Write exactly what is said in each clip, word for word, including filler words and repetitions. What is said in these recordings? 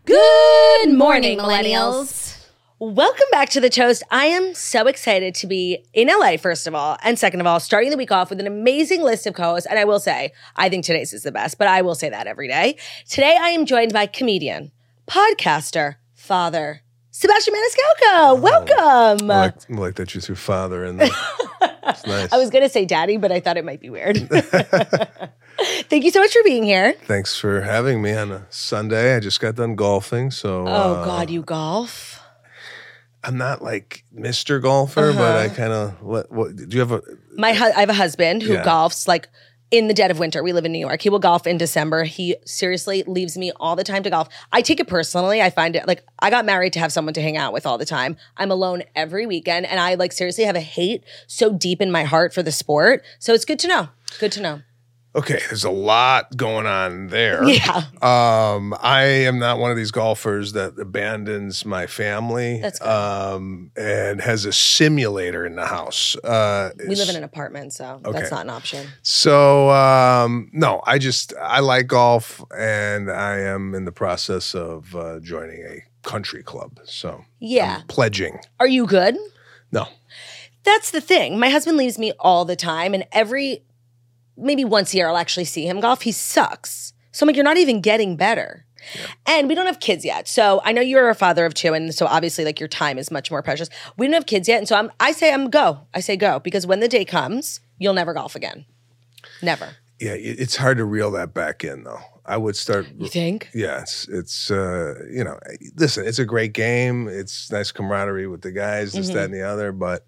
Good morning, millennials. Welcome back to The Toast. I am so excited to be in L A, first of all, and second of all, starting the week off with an amazing list of co-hosts. And I will say, I think today's is the best, but I will say that every day. Today, I am joined by comedian, podcaster, father, Sebastian Maniscalco. Welcome. I like, I like that you threw father in there. It's nice. I was going to say daddy, but I thought it might be weird. Thank you so much for being here. Thanks for having me on a Sunday. I just got done golfing, so. Oh, uh, God, you golf? I'm not like Mister Golfer, Uh-huh. but I kind of. What, what? Do you have a? My hu- I have a husband who Yeah. golfs like in the dead of winter. We live in New York. He will golf in December. He seriously leaves me all the time to golf. I take it personally. I find it like I got married to have someone to hang out with all the time. I'm alone every weekend, and I like seriously have a hate so deep in my heart for the sport. So it's good to know. Good to know. Okay, there's a lot going on there. Yeah. Um, I am not one of these golfers that abandons my family. That's good. Um, and has a simulator in the house. Uh, We live in an apartment, so Okay. that's not an option. So um, no, I just I like golf, and I am in the process of uh, joining a country club. So Yeah. I'm pledging. Are you good? No, That's the thing. My husband leaves me all the time, and every maybe once a year I'll actually see him golf. He sucks. So I'm like, you're not even getting better. And we don't have kids yet. So I know you're a father of two, and so obviously like your time is much more precious. We don't have kids yet. And so I'm I say I'm go. I say go. Because when the day comes, you'll never golf again. Never. yeah, it- it's hard to reel that back in though. I would start. You think? Yeah, it's it's uh, you know, listen, it's a great game. It's nice camaraderie with the guys, this, that, and the other. But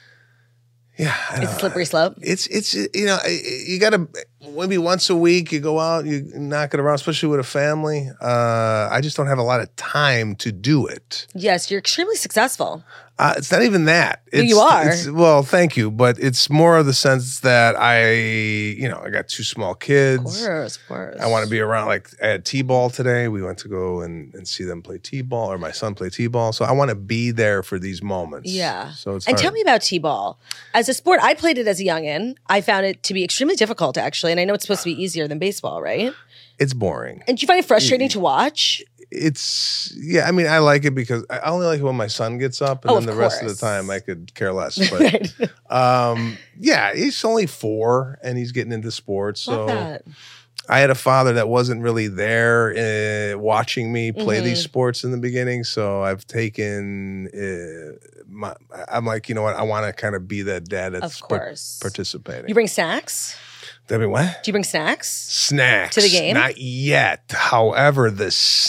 yeah, I It's a don't- slippery slope. It's it's you know you got to maybe once a week you go out, you knock it around, especially with a family. Uh, I just don't have a lot of time to do it. Yes, you're extremely successful. Uh, it's not even that. It's, you are. It's, well, thank you, but it's more of the sense that I, you know, I got two small Of kids. course, of course. I want to be around. Like I had t-ball today. We went to go and, and see them play t-ball, or my son play t-ball. So I want to be there for these moments. Yeah. So it's and hard. tell me about t-ball. As a sport, I played it as a youngin. I found it to be extremely difficult, actually. And I know it's supposed to be easier than baseball, right? It's boring. And do you find it frustrating to watch? It's yeah. I mean, I like it because I only like it when my son gets up, and Oh, then of the rest of the course. time I could care less. Right. But um, yeah, he's only four, and he's getting into sports. So Love that. I had a father that wasn't really there uh, watching me play Mm-hmm. these sports in the beginning. So I've taken. Uh, my, I'm like, you know what? I want to kind of be that dad that's Of par- course. participating. You bring snacks? I mean, what? Do you bring snacks? Snacks To the game? Not yet. However, the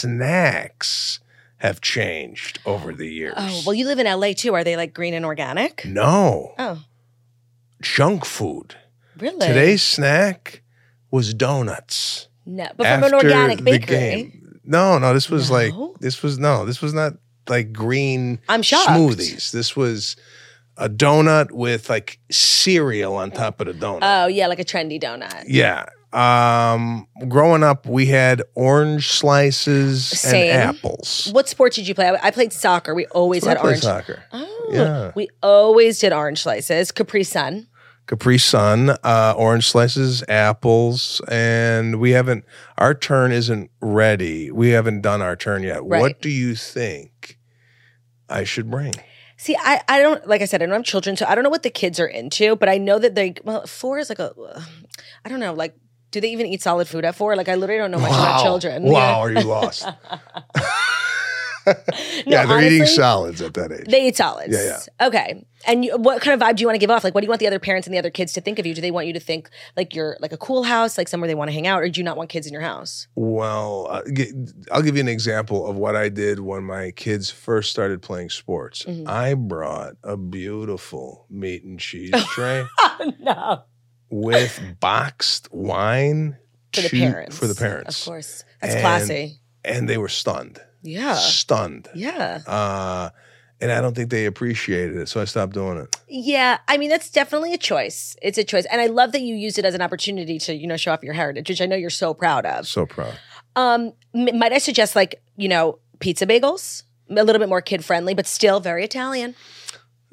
snacks have changed over the years. Oh, well, you live in L A too. Are they like green and organic? No, Oh, junk food. really? Today's snack was donuts. No, but from an after organic the bakery. game. No, no, this was No? like this was no, this was not like green I'm shocked. smoothies. This was a donut with like cereal on top of the donut. Oh, yeah, like a trendy donut. Yeah. Um, growing up, we had orange slices Same. and apples. What sport did you play? I I played soccer. We always So I had played orange. soccer. Oh, Yeah. we always did orange slices. Capri Sun. Capri Sun, uh, orange slices, apples, and we haven't. Our turn isn't ready. We haven't done our turn yet. Right. What do you think I should bring? See, I, I don't, like I said, I don't have children, so I don't know what the kids are into, but I know that they, well, four is like a, I don't know, like, do they even eat solid food at four? Like, I literally don't know much about children. Wow, Yeah. are you lost? No, yeah, they're eating honestly, salads at that age. They eat solids. Yeah, Okay. And you, what kind of vibe do you want to give off? Like, what do you want the other parents and the other kids to think of you? Do they want you to think like you're like a cool house, like somewhere they want to hang out, or do you not want kids in your house? Well, uh, g- I'll give you an example of what I did when my kids first started playing sports. Mm-hmm. I brought a beautiful meat and cheese tray No. with boxed wine For the to- parents. For the parents. Of course. That's And- classy. And they were stunned. Yeah. Stunned. Yeah. Uh, and I don't think they appreciated it, so I stopped doing it. Yeah, I mean that's definitely a choice. It's a choice, and I love that you used it as an opportunity to you know show off your heritage, which I know you're so proud of. So proud. Um, m- might I suggest like you know pizza bagels, a little bit more kid friendly, but still very Italian.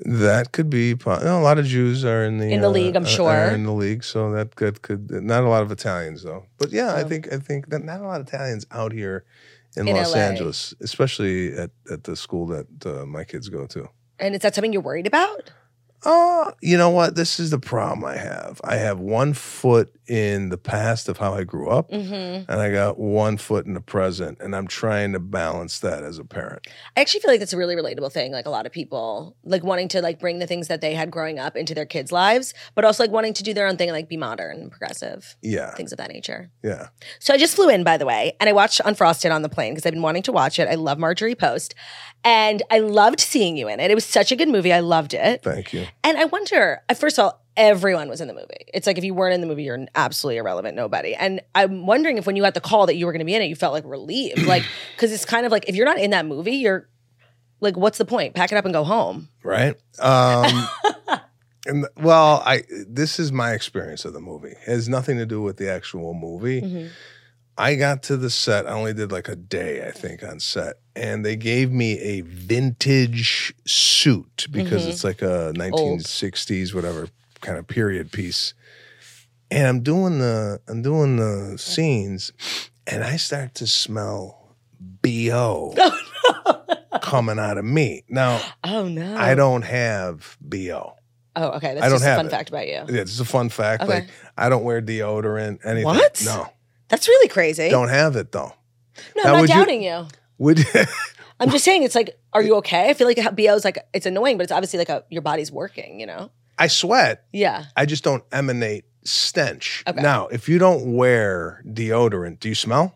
That could be. po- no, a lot of Jews are in the In the league, I'm uh, sure. are in the league, so that could could not a lot of Italians though. But yeah, I Oh. think I think that not a lot of Italians out here in, In Los L A. Angeles, especially at at the school that uh, my kids go to. And is that something you're worried about? Oh, you know what? This is the problem I have. I have one foot in the past of how I grew up, Mm-hmm. and I got one foot in the present, and I'm trying to balance that as a parent. I actually feel like that's a really relatable thing. Like a lot of people like wanting to like bring the things that they had growing up into their kids' lives, but also like wanting to do their own thing and like be modern and progressive, Yeah, things of that nature. yeah. So I just flew in, by the way, and I watched Unfrosted on the plane because I've been wanting to watch it. I love Marjorie Post, and I loved seeing you in it. It was such a good movie. I loved it. Thank you. And I wonder, uh, first of all, everyone was in the movie. It's like if you weren't in the movie, you're absolutely irrelevant, nobody. And I'm wondering if when you got the call that you were going to be in it, you felt like relieved. Like, because it's kind of like if you're not in that movie, you're like, what's the point? Pack it up and go home. Right. Um, and well, I this is my experience of the movie. It has nothing to do with the actual movie. Mhm. I got to the set. I only did like a day, I think, on set, and they gave me a vintage suit because Mhm. it's like a nineteen sixties whatever kind of period piece. And I'm doing the I'm doing the scenes, and I start to smell B O coming out of me. Now Oh, no. I don't have B O. Oh, okay. That's I don't just a have fun it. fact about you. Yeah, this is a fun fact. Okay. Like I don't wear deodorant, anything. What? No, That's really crazy. don't have it though. no, Now, I'm not would you- doubting you. Would I'm just saying it's like, are you okay? I feel like B O is like, it's annoying, but it's obviously like a, your body's working, you know? I sweat? Yeah. I just don't emanate stench. Okay. Now, if you don't wear deodorant, do you smell?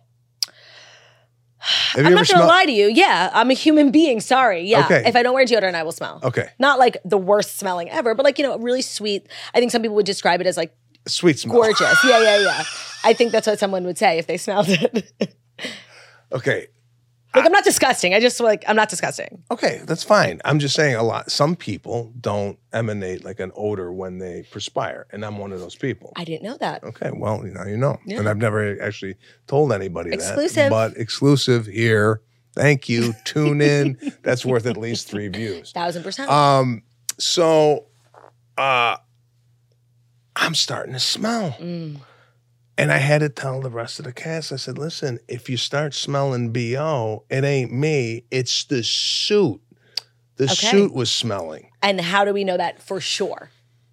Have I'm you not ever going to smelled? lie to you. Yeah. I'm a human being. Sorry. Yeah. Okay. If I don't wear deodorant, I will smell. Okay, Not like the worst smelling ever, but like, you know, really sweet. I think some people would describe it as like sweet smell. gorgeous. Yeah, yeah, yeah. I think that's what someone would say if they smelled it. Okay, Like, I'm not disgusting. I just like, I'm not disgusting. okay, that's fine. I'm just saying a lot. Some people don't emanate like an odor when they perspire, and I'm one of those people. I didn't know that. Okay, well, now you know. Yeah. And I've never actually told anybody Exclusive. that. But exclusive here. Thank you. Tune in. That's worth at least three views. Thousand percent. Um, so uh I'm starting to smell. Mm. And I had to tell the rest of the cast, I said, listen, if you start smelling B O, it ain't me, it's the suit. The Okay. suit was smelling. And how do we know that for sure?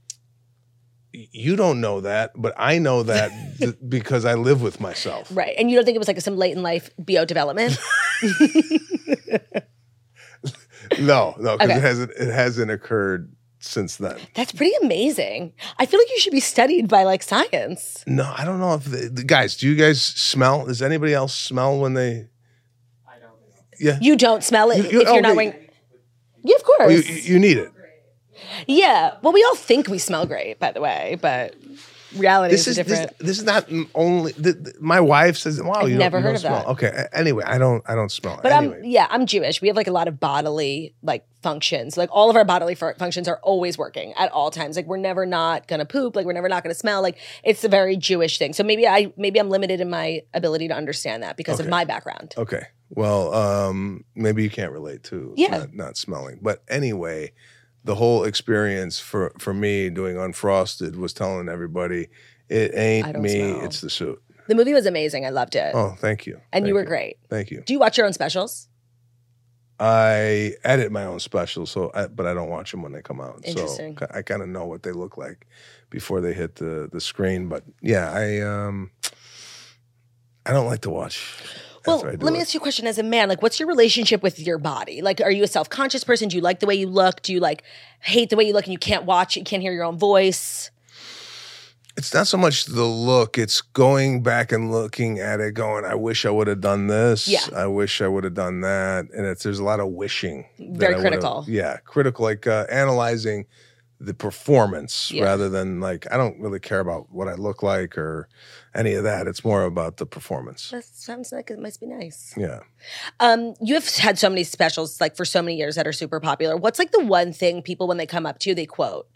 You don't know that, but I know that th- because I live with myself. Right. And you don't think it was like some late in life B O development? No, no, because Okay. it hasn't it hasn't occurred since then. That's pretty amazing. I feel like you should be studied by like science. No, I don't know if the, the guys, do you guys smell? Does anybody else smell when they Yeah. You don't smell it You- you- if you're not okay. wearing. Yeah, of Oh, course. you, you need it. Yeah. Well, we all think we smell great, by the way, but reality This is, is this, different. this is not m- only. th- th- my wife says, "Wow, I've you never don't, you heard don't of smell." that. Okay. a- Anyway, I don't. I don't smell. But anyway. I'm yeah, I'm Jewish. We have like a lot of bodily like functions. Like all of our bodily fu- functions are always working at all times. Like we're never not gonna poop. Like we're never not gonna smell. Like it's a very Jewish thing. So maybe I maybe I'm limited in my ability to understand that because of Okay. my background. Okay. Well, um, maybe you can't relate to Yeah. not, not smelling. But anyway, the whole experience for, for me doing Unfrosted was telling everybody it I ain't don't me, smell. it's the suit. The movie was amazing. I loved it, Oh, thank you. and Thank you were great. Thank you. Do you watch your own specials? I edit my own specials, so I, but I don't watch them when they come out. Interesting. So I kind of know what they look like before they hit the, the screen. But yeah, I um, I don't like to watch. Well, after I do let me it. ask you a question as a man. Like, what's your relationship with your body? Like, are you a self-conscious person? Do you like the way you look? Do you like hate the way you look and you can't watch it, you can't hear your own voice? It's not so much the look, it's going back and looking at it, going, I wish I would have done this. Yeah. I wish I would have done that. And it's there's a lot of wishing. that Very I would've- critical. Yeah, critical, like uh, analyzing the performance Yeah. rather than like, I don't really care about what I look like or any of that. It's more about the performance. That sounds like it must be nice. Yeah. Um, you have had so many specials like for so many years that are super popular. What's like the one thing people when they come up to you they quote?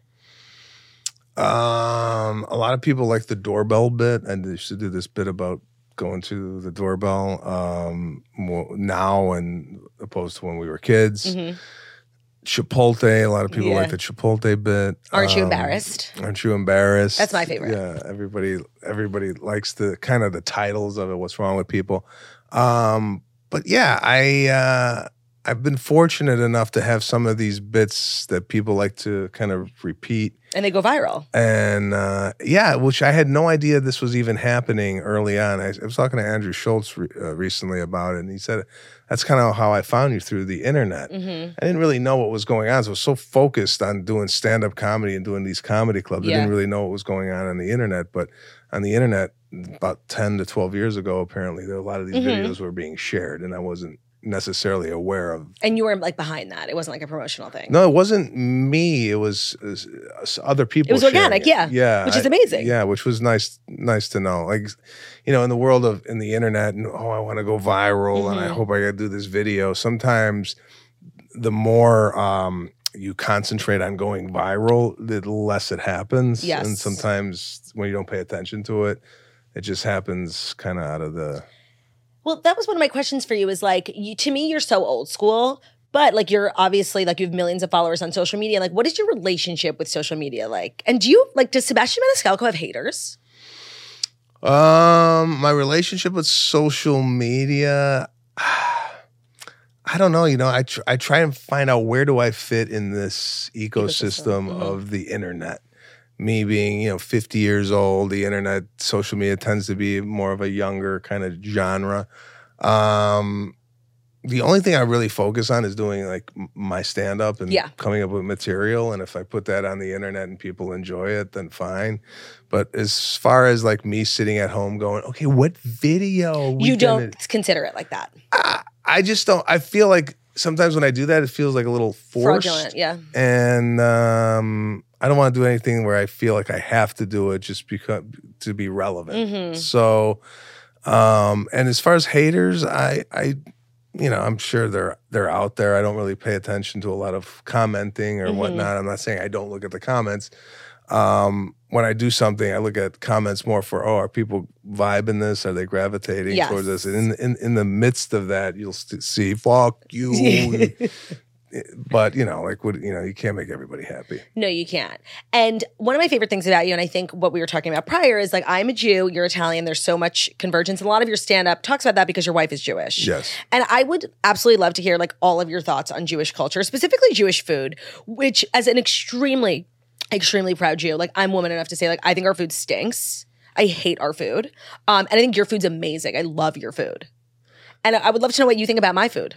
Um, a lot of people like the doorbell bit, and they used to do this bit about going to the doorbell um, mo- now and opposed to when we were kids. Mhm. Chipotle. A lot of people Yeah. like the Chipotle bit. Aren't you Um, embarrassed? Aren't you embarrassed? That's my favorite. Yeah, everybody everybody likes the kind of the titles of it. What's wrong with people? Um, but yeah, I uh, I've been fortunate enough to have some of these bits that people like to kind of repeat. And they go viral. And uh, yeah, which I had no idea this was even happening early on. I, I was talking to Andrew Schultz re- uh, recently about it, and he said, that's kind of how I found you, through the internet. Mm-hmm. I didn't really know what was going on. So I was so focused on doing stand-up comedy and doing these comedy clubs. Yeah. I didn't really know what was going on on the internet. But on the internet, about ten to twelve years ago, apparently, there were a lot of these Mm-hmm. videos were being shared, and I wasn't necessarily aware of. And you were like behind that. It wasn't like a promotional thing. No, it wasn't me. It was, it was other people. It was sharing organic, it. yeah. yeah, Which is I- amazing. yeah, which was nice, nice to know. Like, you know, in the world of in the internet, and oh, I want to go viral, and I Mhm. hope I got to do this video. Sometimes, the more um, you concentrate on going viral, the less it happens. Yes. And sometimes when you don't pay attention to it, it just happens kind of out of the. Well, that was one of my questions for you is like, you, to me, you're so old school, but like you're obviously like you have millions of followers on social media. Like, what is your relationship with social media like? And do you like, does Sebastian Maniscalco have haters? Um, my relationship with social media, I don't know. You know, I tr- I try and find out where do I fit in this ecosystem, Ecosystem, mhm. of the internet. Me being, you know, fifty years old, the internet, social media tends to be more of a younger kind of genre. Um, the only thing I really focus on is doing like m- my stand up and Yeah. coming up with material. And if I put that on the internet and people enjoy it, then fine. But as far as like me sitting at home going, okay, what video? are we You gonna-" don't consider it like that. I, I just don't. I feel like sometimes when I do that, it feels like a little forced. Fraudulent, yeah. And um, I don't want to do anything where I feel like I have to do it just because to be relevant. Mhm. So, um, and as far as haters, I, I, you know, I'm sure they're they're out there. I don't really pay attention to a lot of commenting or Mhm. whatnot. I'm not saying I don't look at the comments. Um, when I do something, I look at comments more for, oh, are people vibing this? Are they gravitating Yes. towards this? And in, in in the midst of that, you'll st- see, fuck you. But, you know, like, what, you know, you can't make everybody happy. No, you can't. And one of my favorite things about you, and I think what we were talking about prior, is like, I'm a Jew, you're Italian, there's so much convergence. And a lot of your stand-up talks about that because your wife is Jewish. Yes. And I would absolutely love to hear like all of your thoughts on Jewish culture, specifically Jewish food, which as an extremely, extremely proud Jew, like I'm woman enough to say like, I think our food stinks. I hate our food. Um, and I think your food's amazing. I love your food. And I would love to know what you think about my food.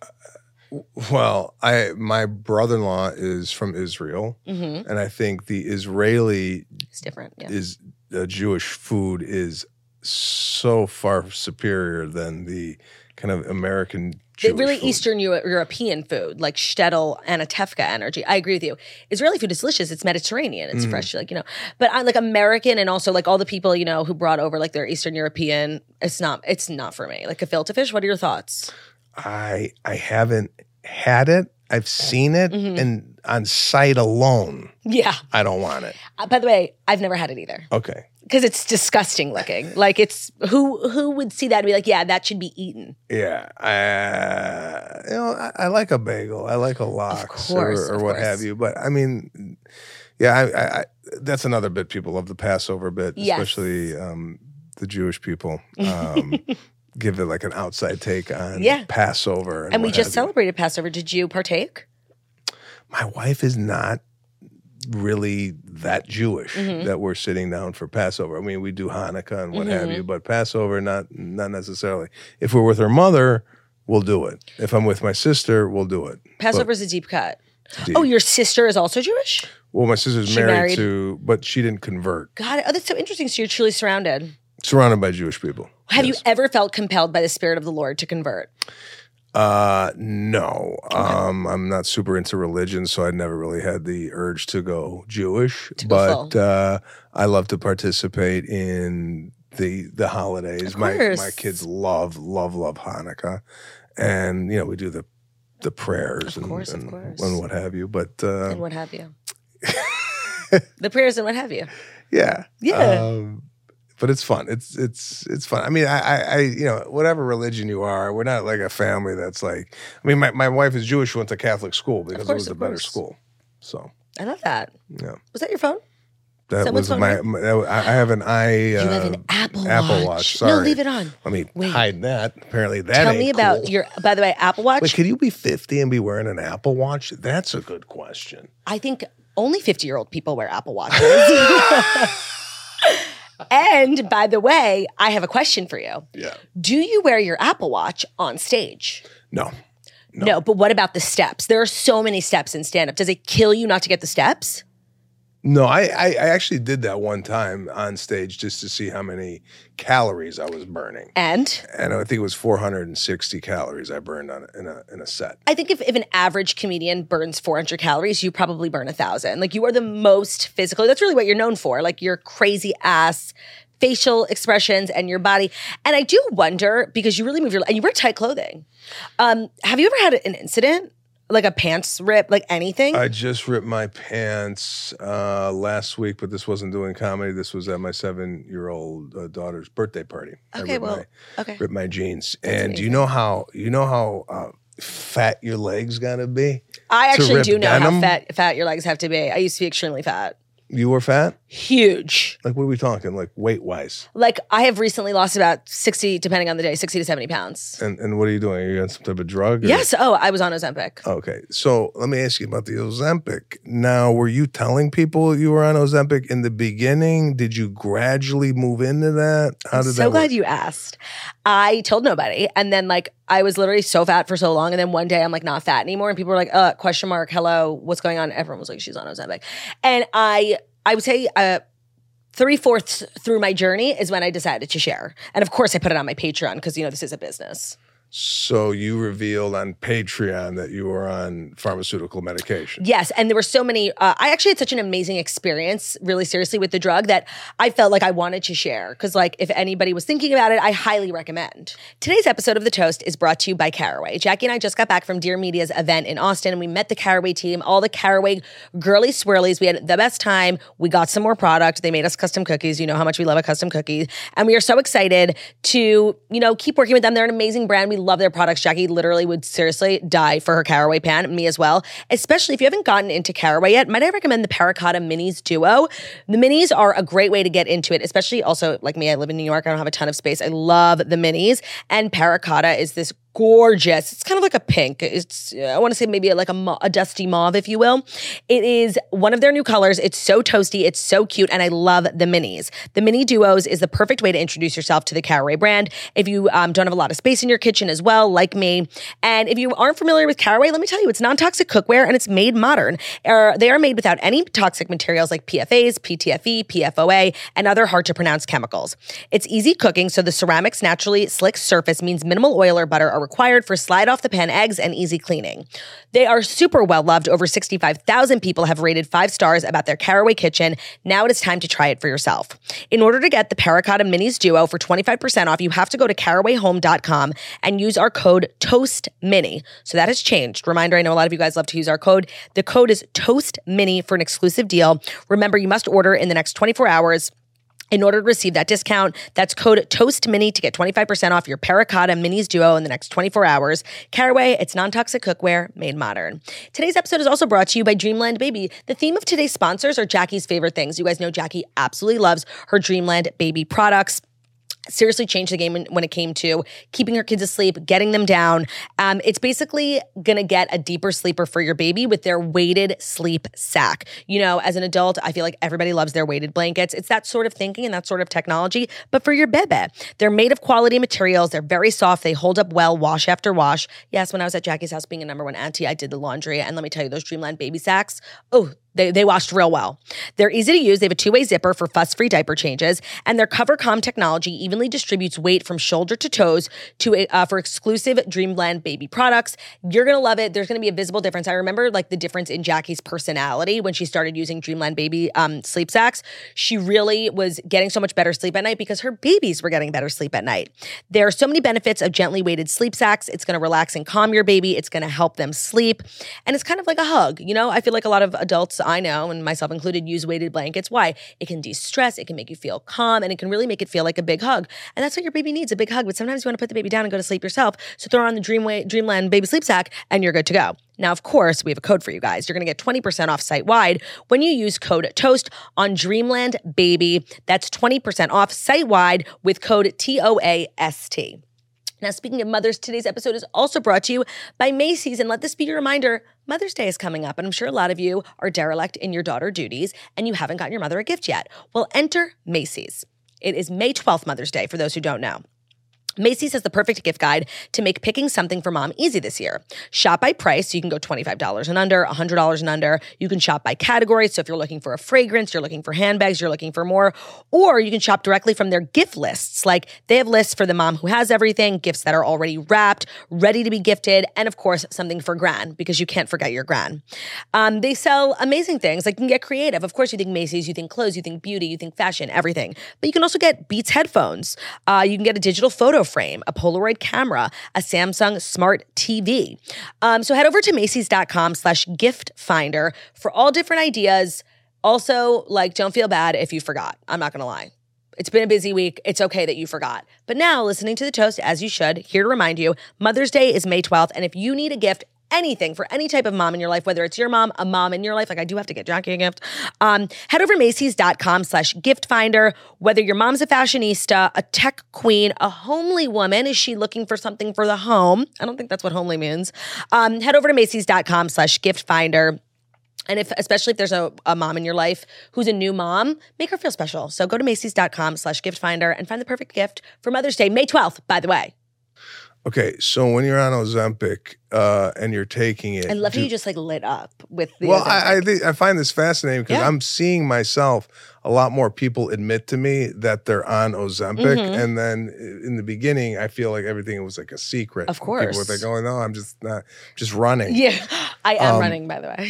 Well, I my brother-in-law is from Israel, Mm-hmm. and I think the Israeli It's different. Yeah. is uh, Jewish food is so far superior than the kind of American The Jewish really food. Eastern Euro- European food, like shtetl and a tefka energy. I agree with you. Israeli food is delicious. It's Mediterranean. It's Mhm. fresh, like, you know. But I like American and also like all the people, you know, who brought over like their Eastern European, it's not, it's not for me. Like gefilte fish, what are your thoughts? I I haven't had it. I've seen it, Mhm. and on sight alone, Yeah. I don't want it. Uh, by the way, I've never had it either Okay. because it's disgusting looking. Like it's, who who would see that and be like, yeah, that should be eaten. Yeah, I, you know, I, I like a bagel. I like a lox course, or, or of what course. have you. But I mean, yeah, I, I, I, that's another bit. People love the Passover bit, Yes. especially um, the Jewish people. Um, give it like an outside take on Yeah. Passover, and, And we what just have you. celebrated Passover. Did you partake? My wife is not really that Jewish Mhm. that we're sitting down for Passover. I mean, we do Hanukkah and what have Mhm. you, but Passover, not not necessarily. If we're with her mother, we'll do it. If I'm with my sister, we'll do it. Passover is a deep cut. Deep. Oh, your sister is also Jewish? Well, my sister's She married, married- to, but she didn't convert. God, oh, that's so interesting. So you're truly surrounded. Surrounded by Jewish people. Have Yes. you ever felt compelled by the Spirit of the Lord to convert? Uh, no. Um, I'm not super into religion, so I never really had the urge to go Jewish. To go but full. uh, I love to participate in the the holidays. Of My course. my kids love love love Hanukkah, and you know we do the the prayers Of and, course, of and, course. and what have you. But uh, And what have you? The prayers and what have you. yeah, Yeah. Um, but it's fun. It's it's it's fun. I mean, I, I, I you know, whatever religion you are, we're not like a family that's like. I mean, my, my wife is Jewish. She went to Catholic school because course, it was a better school. So I love that. yeah, Was that your phone? that Someone's was phone my. rang? my that, I have an i. You Uh, have an Apple, Apple Watch. Watch. Sorry. No, leave it on. Let me Wait. hide that. Apparently, that. Tell ain't me about cool. your. By the way, Apple Watch. Wait, could you be fifty and be wearing an Apple Watch? That's a good question. I think only fifty-year-old people wear Apple Watches. And by the way, I have a question for you. Yeah. Do you wear your Apple Watch on stage? No. No. no, but what about the steps? There are so many steps in stand-up. Does it kill you not to get the steps? No, I, I, I actually did that one time on stage just to see how many calories I was burning. And? And I think it was four hundred sixty calories I burned on in a in a set. I think if, if an average comedian burns four hundred calories, you probably burn one thousand. Like, you are the most physical. That's really what you're known for. Like, your crazy ass facial expressions and your body. And I do wonder, because you really move your, and you wear tight clothing. Um, have you ever had an incident? Like a pants rip, like anything? I just ripped my pants uh, last week, but this wasn't doing comedy. This was at my seven-year-old uh, daughter's birthday party. I Okay, ripped well, my, okay. ripped my jeans. That's and amazing. do you know how you know how uh, fat your legs gotta be? I to actually rip do know denim? how fat fat your legs have to be. I used to be extremely fat. You were fat? Huge. Like, what are we talking? Like, weight-wise? Like, I have recently lost about sixty, depending on the day, sixty to seventy pounds. And and what are you doing? Are you on some type of drug? or- Yes. Oh, I was on Ozempic. Okay, so let me ask you about the Ozempic. Now, were you telling people you were on Ozempic in the beginning? Did you gradually move into that? How did so that glad work? you asked. I told nobody. And then, like, I was literally so fat for so long. And then one day I'm like, not fat anymore. And people were like, uh, question mark, hello, what's going on? Everyone was like, she's on Ozempic. And I, I would say, uh, three-fourths through my journey is when I decided to share. And of course I put it on my Patreon because, you know, this is a business. So you revealed on Patreon that you were on pharmaceutical medication. Yes, and there were so many. Uh, I actually had such an amazing experience, really seriously, with the drug that I felt like I wanted to share. Because, like, if anybody was thinking about it, I highly recommend. Today's episode of The Toast is brought to you by Caraway. Jackie and I just got back from Dear Media's event in Austin, and we met the Caraway team, all the Caraway girly swirlies. We had the best time. We got some more product. They made us custom cookies. You know how much we love a custom cookie, and we are so excited to, you know, keep working with them. They're an amazing brand. We love their products. Jackie literally would seriously die for her Caraway pan, me as well. Especially if you haven't gotten into Caraway yet, might I recommend the Paracotta Minis Duo? The Minis are a great way to get into it, especially also like me, I live in New York. I don't have a ton of space. I love the Minis, and Paracotta is this gorgeous. It's kind of like a pink. It's, I want to say maybe like a, ma- a dusty mauve, if you will. It is one of their new colors. It's so toasty. It's so cute. And I love the minis. The mini duos is the perfect way to introduce yourself to the Caraway brand. If you um, don't have a lot of space in your kitchen as well, like me. And if you aren't familiar with Caraway, let me tell you, it's non-toxic cookware and it's made modern. Er, they are made without any toxic materials like P F As, P T F E, P F O A, and other hard to pronounce chemicals. It's easy cooking, so the ceramic's naturally slick surface means minimal oil or butter are required for slide off the pan eggs and easy cleaning. They are super well loved. Over sixty-five thousand people have rated five stars about their Caraway kitchen. Now it is time to try it for yourself. In order to get the Paracotta Minis Duo for twenty-five percent off, you have to go to caraway home dot com and use our code TOASTMINI. So that has changed. Reminder, I know a lot of you guys love to use our code. The code is TOASTMINI for an exclusive deal. Remember, you must order in the next twenty-four hours. In order to receive that discount, that's code TOASTMINI to get twenty-five percent off your Paracotta Minis Duo in the next twenty-four hours. Caraway, it's non-toxic cookware made modern. Today's episode is also brought to you by Dreamland Baby. The theme of today's sponsors are Jackie's favorite things. You guys know Jackie absolutely loves her Dreamland Baby products. Seriously changed the game when, when it came to keeping her kids asleep, getting them down. Um, it's basically going to get a deeper sleeper for your baby with their weighted sleep sack. You know, as an adult, I feel like everybody loves their weighted blankets. It's that sort of thinking and that sort of technology, but for your bebe. They're made of quality materials. They're very soft. They hold up well, wash after wash. Yes, when I was at Jackie's house being a number one auntie, I did the laundry. And let me tell you, those Dreamland Baby sacks, oh, They, they washed real well. They're easy to use. They have a two-way zipper for fuss-free diaper changes, and their CoverCalm technology evenly distributes weight from shoulder to toes to a, uh, for exclusive Dreamland Baby products. You're going to love it. There's going to be a visible difference. I remember like the difference in Jackie's personality when she started using Dreamland Baby um, sleep sacks. She really was getting so much better sleep at night because her babies were getting better sleep at night. There are so many benefits of gently weighted sleep sacks. It's going to relax and calm your baby. It's going to help them sleep, and it's kind of like a hug. You know, I feel like a lot of adults I know, and myself included, use weighted blankets. Why? It can de-stress, it can make you feel calm, and it can really make it feel like a big hug. And that's what your baby needs, a big hug. But sometimes you want to put the baby down and go to sleep yourself. So throw on the Dreamway, Dreamland Baby Sleep Sack and you're good to go. Now, of course, we have a code for you guys. You're going to get twenty percent off site-wide when you use code TOAST on Dreamland Baby. That's twenty percent off site-wide with code T O A S T. Now, speaking of mothers, today's episode is also brought to you by Macy's. And let this be your reminder, Mother's Day is coming up. And I'm sure a lot of you are derelict in your daughter duties and you haven't gotten your mother a gift yet. Well, enter Macy's. It is May twelfth, Mother's Day, for those who don't know. Macy's has the perfect gift guide to make picking something for mom easy this year. Shop by price, so you can go twenty-five dollars and under, one hundred dollars and under. You can shop by category, so if you're looking for a fragrance, you're looking for handbags, you're looking for more. Or you can shop directly from their gift lists. Like they have lists for the mom who has everything, gifts that are already wrapped, ready to be gifted, and of course, something for gran, because you can't forget your gran. Um, they sell amazing things. Like you can get creative. Of course, you think Macy's, you think clothes, you think beauty, you think fashion, everything. But you can also get Beats headphones. Uh, you can get a digital photo frame, a Polaroid camera, a Samsung Smart T V. Um, so head over to Macy's.com slash gift finder for all different ideas. Also, like, don't feel bad if you forgot. I'm not going to lie. It's been a busy week. It's okay that you forgot. But now, listening to the Toast, as you should, here to remind you, Mother's Day is May twelfth. And if you need a gift, anything for any type of mom in your life, whether it's your mom, a mom in your life, like I do have to get Jackie a gift, um, head over Macy's.com slash gift finder. Whether your mom's a fashionista, a tech queen, a homely woman, is she looking for something for the home? I don't think that's what homely means. Um, head over to Macy's.com slash gift finder. And if, especially if there's a, a mom in your life who's a new mom, make her feel special. So go to Macy's.com slash gift finder and find the perfect gift for Mother's Day, May twelfth, by the way. Okay, so when you're on Ozempic uh, and you're taking it, I love do, how you just like lit up with the well, Ozempic. I I, think, I find this fascinating because Yeah. I'm seeing myself. A lot more people admit to me that they're on Ozempic, Mhm. and then in the beginning, I feel like everything was like a secret. Of course. People were like, "Oh no, I'm just not just running." Yeah, I am Um, running, by the way.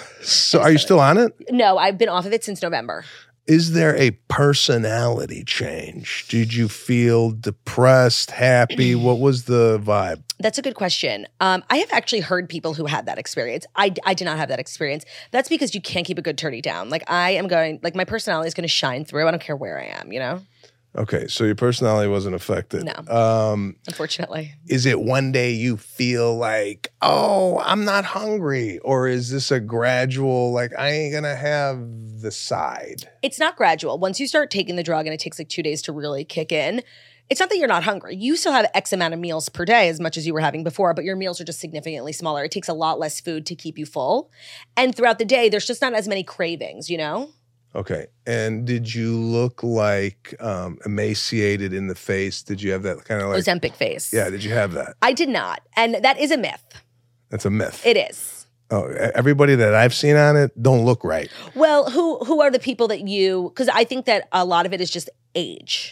So, are you still on it? No, I've been off of it since November. Is there a personality change? Did you feel depressed, happy? What was the vibe? That's a good question. Um, I have actually heard people who had that experience. I, I did not have that experience. That's because you can't keep a good turdy down. Like I am going, like my personality is going to shine through. I don't care where I am, you know? Okay, so your personality wasn't affected. No. Um, Unfortunately. is it one day you feel like, oh, I'm not hungry? Or is this a gradual, like, I ain't going to have the side? It's not gradual. Once you start taking the drug and it takes like two days to really kick in, it's not that you're not hungry. You still have X amount of meals per day as much as you were having before, but your meals are just significantly smaller. It takes a lot less food to keep you full. And throughout the day, there's just not as many cravings, you know? Okay. And did you look like um, emaciated in the face? Did you have that kind of like Ozempic face. Yeah, did you have that? I did not. And that is a myth. That's a myth. It is. Oh, everybody that I've seen on it don't look right. Well, who who are the people that you, because I think that a lot of it is just age.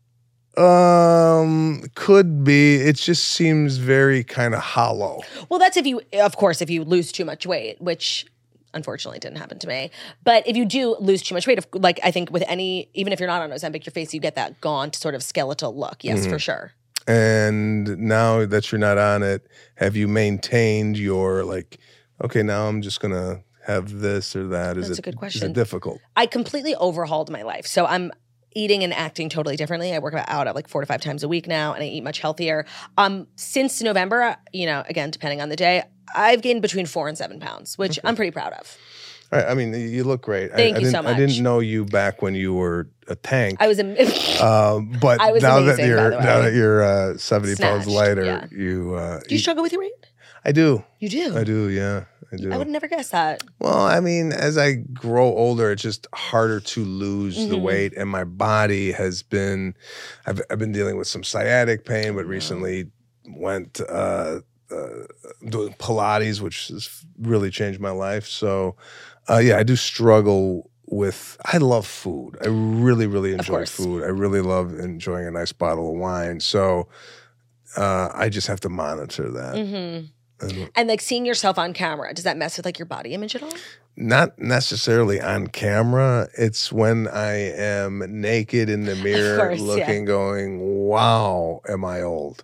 Um, could be. It just seems very kind of hollow. Well, that's if you, of course, if you lose too much weight, which unfortunately didn't happen to me. But if you do lose too much weight, like I think with any, even if you're not on Ozempic, your face, you get that gaunt sort of skeletal look. Yes, Mm-hmm. for sure. And now that you're not on it, have you maintained your like, okay, now I'm just going to have this or that? Is That's it, a good Is question. it difficult? I completely overhauled my life. So I'm eating and acting totally differently. I work out at like four to five times a week now, and I eat much healthier. Um, since November, you know, again, depending on the day, I've gained between four and seven pounds, which I'm pretty proud of. All right, I mean, you look great. Thank I, I you didn't, so much. I didn't know you back when you were a tank. I was a. um, but I was now amazing, that by you're the way. now that you're uh, seventy pounds Snatched, lighter, yeah. you uh, Do you struggle with your weight? I do. You do. I do. Yeah, I do. I would never guess that. Well, I mean, as I grow older, it's just harder to lose the Mhm. weight, and my body has been. I've I've been dealing with some sciatic pain, but recently went uh, uh, doing Pilates, which has really changed my life. So, uh, yeah, I do struggle with. I love food. I really, really enjoy course. food. I really love enjoying a nice bottle of wine. So, uh, I just have to monitor that. hmm And And like seeing yourself on camera, does that mess with like your body image at all? not necessarily on camera. It's when I am naked in the mirror course, looking, yeah. going, wow, am I old?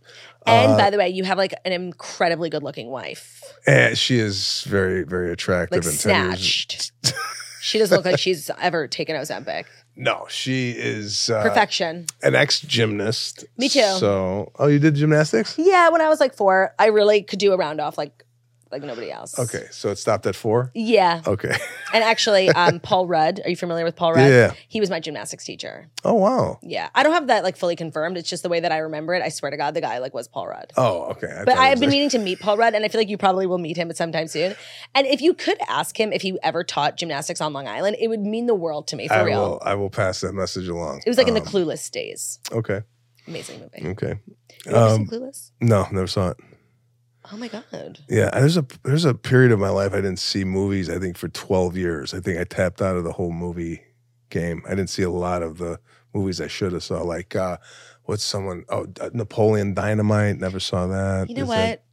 And Uh, by the way, you have like an incredibly good looking wife. And she is very, very attractive. Like and ten years- snatched. She doesn't look like she's ever taken Ozempic. No, she is uh, Perfection. an ex-gymnast. Me too. So, oh, you did gymnastics? Yeah, when I was like four, I really could do a round off like like nobody else. Okay, so it stopped at four? Yeah. Okay. And actually, um, Paul Rudd, are you familiar with Paul Rudd? Yeah. He was my gymnastics teacher. Oh, wow. Yeah. I don't have that like fully confirmed. It's just the way that I remember it. I swear to God, the guy like was Paul Rudd. Oh, okay. But thought I it have was been like- meaning to meet Paul Rudd, and I feel like you probably will meet him at sometime soon. And if you could ask him if he ever taught gymnastics on Long Island, it would mean the world to me, for I real. will, I will pass that message along. It was like in the Um, Clueless days. Okay. Amazing movie. Okay. You ever Um, seen Clueless? No, never saw it. Oh my God. Yeah, there's a there's a period of my life I didn't see movies. I think for twelve years. I think I tapped out of the whole movie game. I didn't see a lot of the movies I should have saw. Like uh, what's someone? Oh, uh, Napoleon Dynamite. Never saw that. You know Is what? that-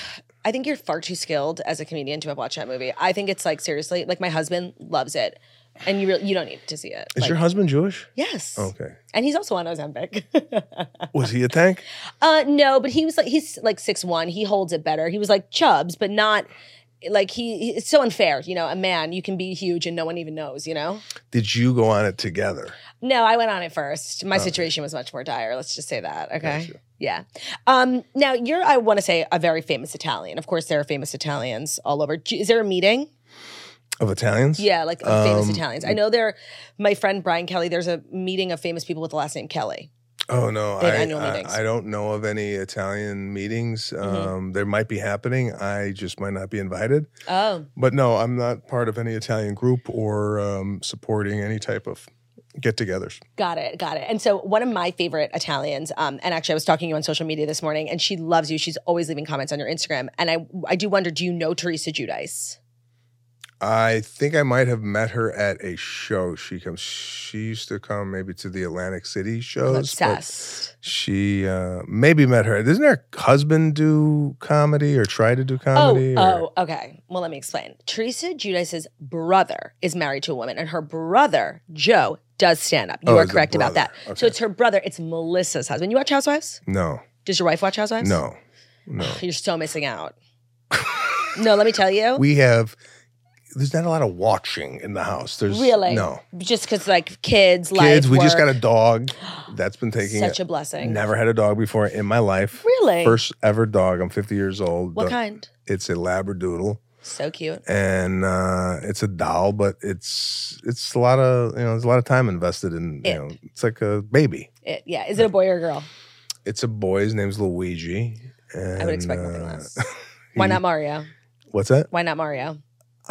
I think you're far too skilled as a comedian to have watched that movie. I think it's like seriously, like my husband loves it, and you really, you don't need to see it. is Like, your husband Jewish? yes, Okay. and he's also on Ozempic. Was he a tank? uh, no, but he was like he's like six one. He holds it better. He was like Chubbs, but not like he. he- It's so unfair, you know. A man, you can be huge and no one even knows, you know. Did you go on it together? No, I went on it first. My situation was much more dire. Let's just say that. Okay. Gotcha. Yeah. Um, now you're, I want to say, a very famous Italian. Of course, there are famous Italians all over. Do- Is there a meeting? Of Italians? Yeah, like of famous Um, Italians. I know there, my friend Brian Kelly, there's a meeting of famous people with the last name Kelly. Oh no, They have I, annual I, meetings. I don't know of any Italian meetings. Mm-hmm. Um, there might be happening. I just might not be invited. Oh, But no, I'm not part of any Italian group or um, supporting any type of get-togethers. got it, got it. And so one of my favorite Italians, um, and actually I was stalking you on social media this morning, and she loves you. She's always leaving comments on your Instagram. And I, I do wonder, do you know Teresa Giudice? I think I might have met her at a show. She comes. She used to come maybe to the Atlantic City I'm shows. but obsessed. She uh, maybe met her. Doesn't her husband do comedy or try to do comedy? Oh, or- oh, okay. Well, let me explain. Teresa Giudice's brother is married to a woman, and her brother, Joe, does stand up. You Oh, are it's the correct about brother. that. Okay. So it's her brother. It's Melissa's husband. You watch Housewives? No, Does your wife watch Housewives? no, no. You're so missing out. No, let me tell you. We have. There's not a lot of watching in the house. There's Really? no Just because, like, kids, life, kids. We just work. got a dog. That's been taking Such it. a blessing. Never had a dog before in my life. Really? First ever dog. I'm fifty years old. What The- kind? It's a Labradoodle. So cute. And uh, it's a doll, but it's it's a lot of you know there's a lot of time invested in you It. know it's like a baby. It, yeah. Is it a boy or a girl? It's a boy. His name's Luigi. And, I would expect nothing uh, less. Why not Mario? What's that? Why not Mario?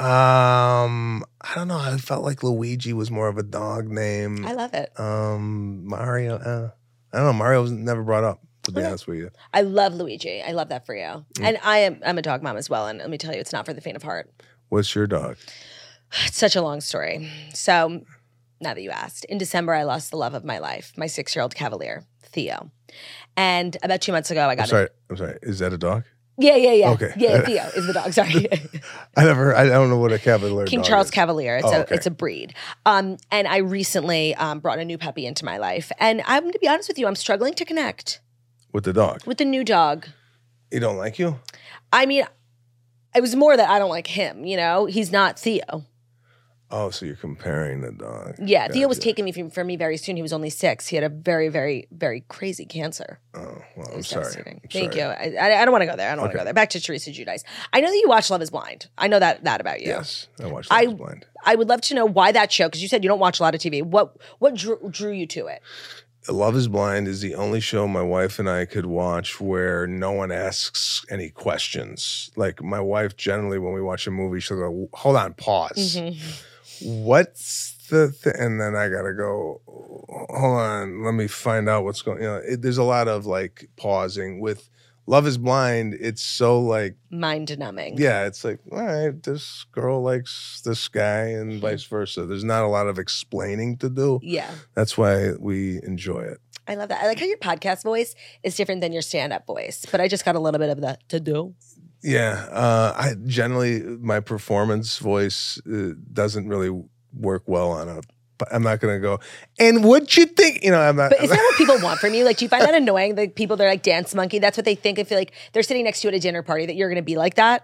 Um, I don't know. I felt like Luigi was more of a dog name. I love it. um, Mario. Uh, I don't know. Mario was never brought up. To be Okay. honest with you, I love Luigi. I love that for you. Mm. And I am I'm a dog mom as well. And let me tell you, it's not for the faint of heart. what's your dog? It's such a long story. So now that you asked, in December I lost the love of my life, my six-year-old Cavalier, Theo. And about two months ago I got I'm sorry. I'm sorry. Is that a dog? Yeah, yeah, yeah. Okay. Yeah, Theo is the dog. Sorry. I never. I don't know what a Cavalier. King dog Charles is. Cavalier. It's Oh, a okay. it's a breed. Um, and I recently um, brought a new puppy into my life. And I'm going to be honest with you, I'm struggling to connect with the dog. with the new dog. He don't like you. I mean, it was more that I don't like him, you know? He's not Theo. Oh, so you're comparing the dog. Yeah, Theo was Gotcha. taking me from, from me very soon. He was only six. He had a very, very, very crazy cancer. Oh, well, It I'm was sorry. devastating. I'm Thank sorry. you. I, I, I don't want to go there. I don't want to Okay. go there. Back to Teresa Giudice. I know that you watch Love is Blind. I know that that about you. Yes, I watched I- Love is Blind. I would love to know why that show, because you said you don't watch a lot of T V. What what drew, drew you to it? Love is Blind is the only show my wife and I could watch where no one asks any questions. Like my wife, generally, when we watch a movie, she'll go, "Hold on, pause. Mm-hmm. What's the?" Th-? And then I gotta go. Hold on, let me find out what's going. You know, it, there's a lot of like pausing with Love is Blind. It's so like, Mind numbing. yeah, it's like, all right, this girl likes this guy, Mm-hmm. and vice versa. There's not a lot of explaining to do. Yeah. That's why we enjoy it. I love that. I like how your podcast voice is different than your stand-up voice, but I just got a little bit of the to do. Yeah, uh, I generally my performance voice uh, doesn't really work well on a I'm not gonna go. And what you think? You know, I'm not. But is that what people want from you? Like, do you find that annoying? The people they're like dance monkey. That's what they think. I feel like they're sitting next to you at a dinner party that you're gonna be like that.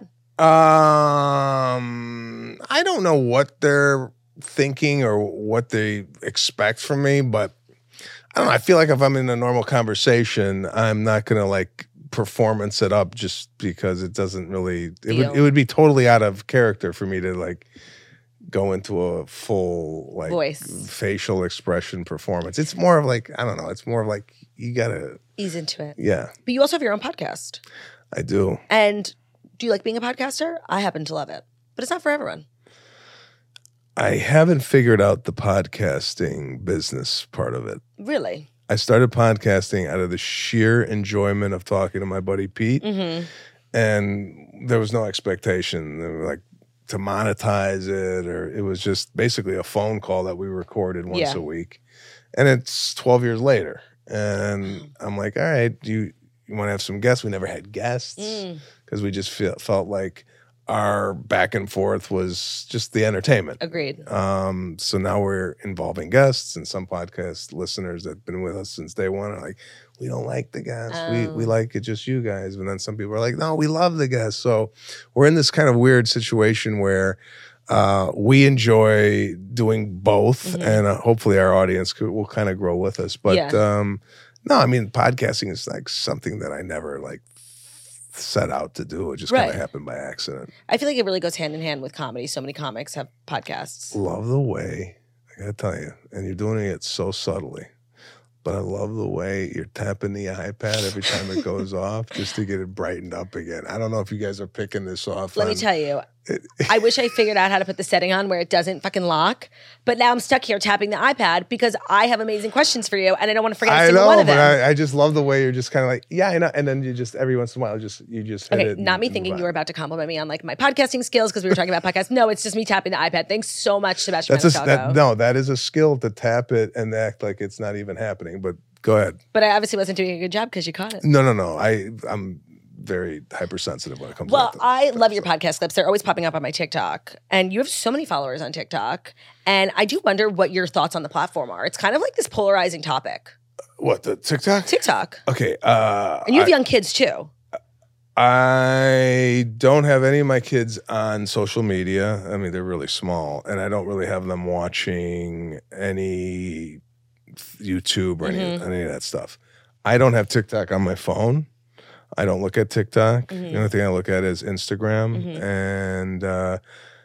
Um, I don't know what they're thinking or what they expect from me, but I don't know. I feel like if I'm in a normal conversation, I'm not gonna like performance it up just because it doesn't really. It would it would be totally out of character for me to like go into a full like voice facial expression performance. It's more of like I don't know. It's more of like you gotta ease into it. Yeah, but you also have your own podcast. I do. And do you like being a podcaster? I happen to love it, but it's not for everyone. I haven't figured out the podcasting business part of it. Really? I started podcasting out of the sheer enjoyment of talking to my buddy Pete, mm-hmm. and there was no expectation like to monetize it, or it was just basically a phone call that we recorded once yeah. a week. And it's twelve years later, and I'm like, all right, do you, you want to have some guests? We never had guests because mm. we just feel, felt like our back and forth was just the entertainment. Agreed. Um, so now we're involving guests, and some podcast listeners that have been with us since day one are like, we don't like the guests. Oh. We we like it just you guys. And then some people are like, no, we love the guests. So we're in this kind of weird situation where uh, we enjoy doing both, mm-hmm. and uh, hopefully our audience could, will kind of grow with us. But yeah. um, no, I mean, podcasting is like something that I never like set out to do. It just right. kind of happened by accident. I feel like it really goes hand in hand with comedy. So many comics have podcasts. Love the way, I gotta tell you, and you're doing it so subtly, but I love the way you're tapping the iPad every time it goes off just to get it brightened up again. I don't know if you guys are picking this off. Let on, me tell you, I wish I figured out how to put the setting on where it doesn't fucking lock, but now I'm stuck here tapping the iPad because I have amazing questions for you and I don't want to forget a I single know, one of them. But I, I just love the way you're just kind of like, yeah, I know. And then you just, every once in a while, just you just hit okay, it. Not me thinking you were about to compliment me on like my podcasting skills because we were talking about podcasts. No, it's just me tapping the iPad. Thanks so much, Sebastian That's a, Maniscalco. that, No, that is a skill to tap it and act like it's not even happening, but go ahead. But I obviously wasn't doing a good job because you caught it. No, no, no. I, I'm very hypersensitive when it comes well, to Well, I love your podcast clips. They're always popping up on my TikTok. And you have so many followers on TikTok. And I do wonder what your thoughts on the platform are. It's kind of like this polarizing topic. What, the TikTok? TikTok. Okay. Uh, and you have I, young kids too. I don't have any of my kids on social media. I mean, they're really small. And I don't really have them watching any YouTube or any, mm-hmm. any of that stuff. I don't have TikTok on my phone. I don't look at TikTok. Mm-hmm. The only thing I look at is Instagram. Mm-hmm. And uh,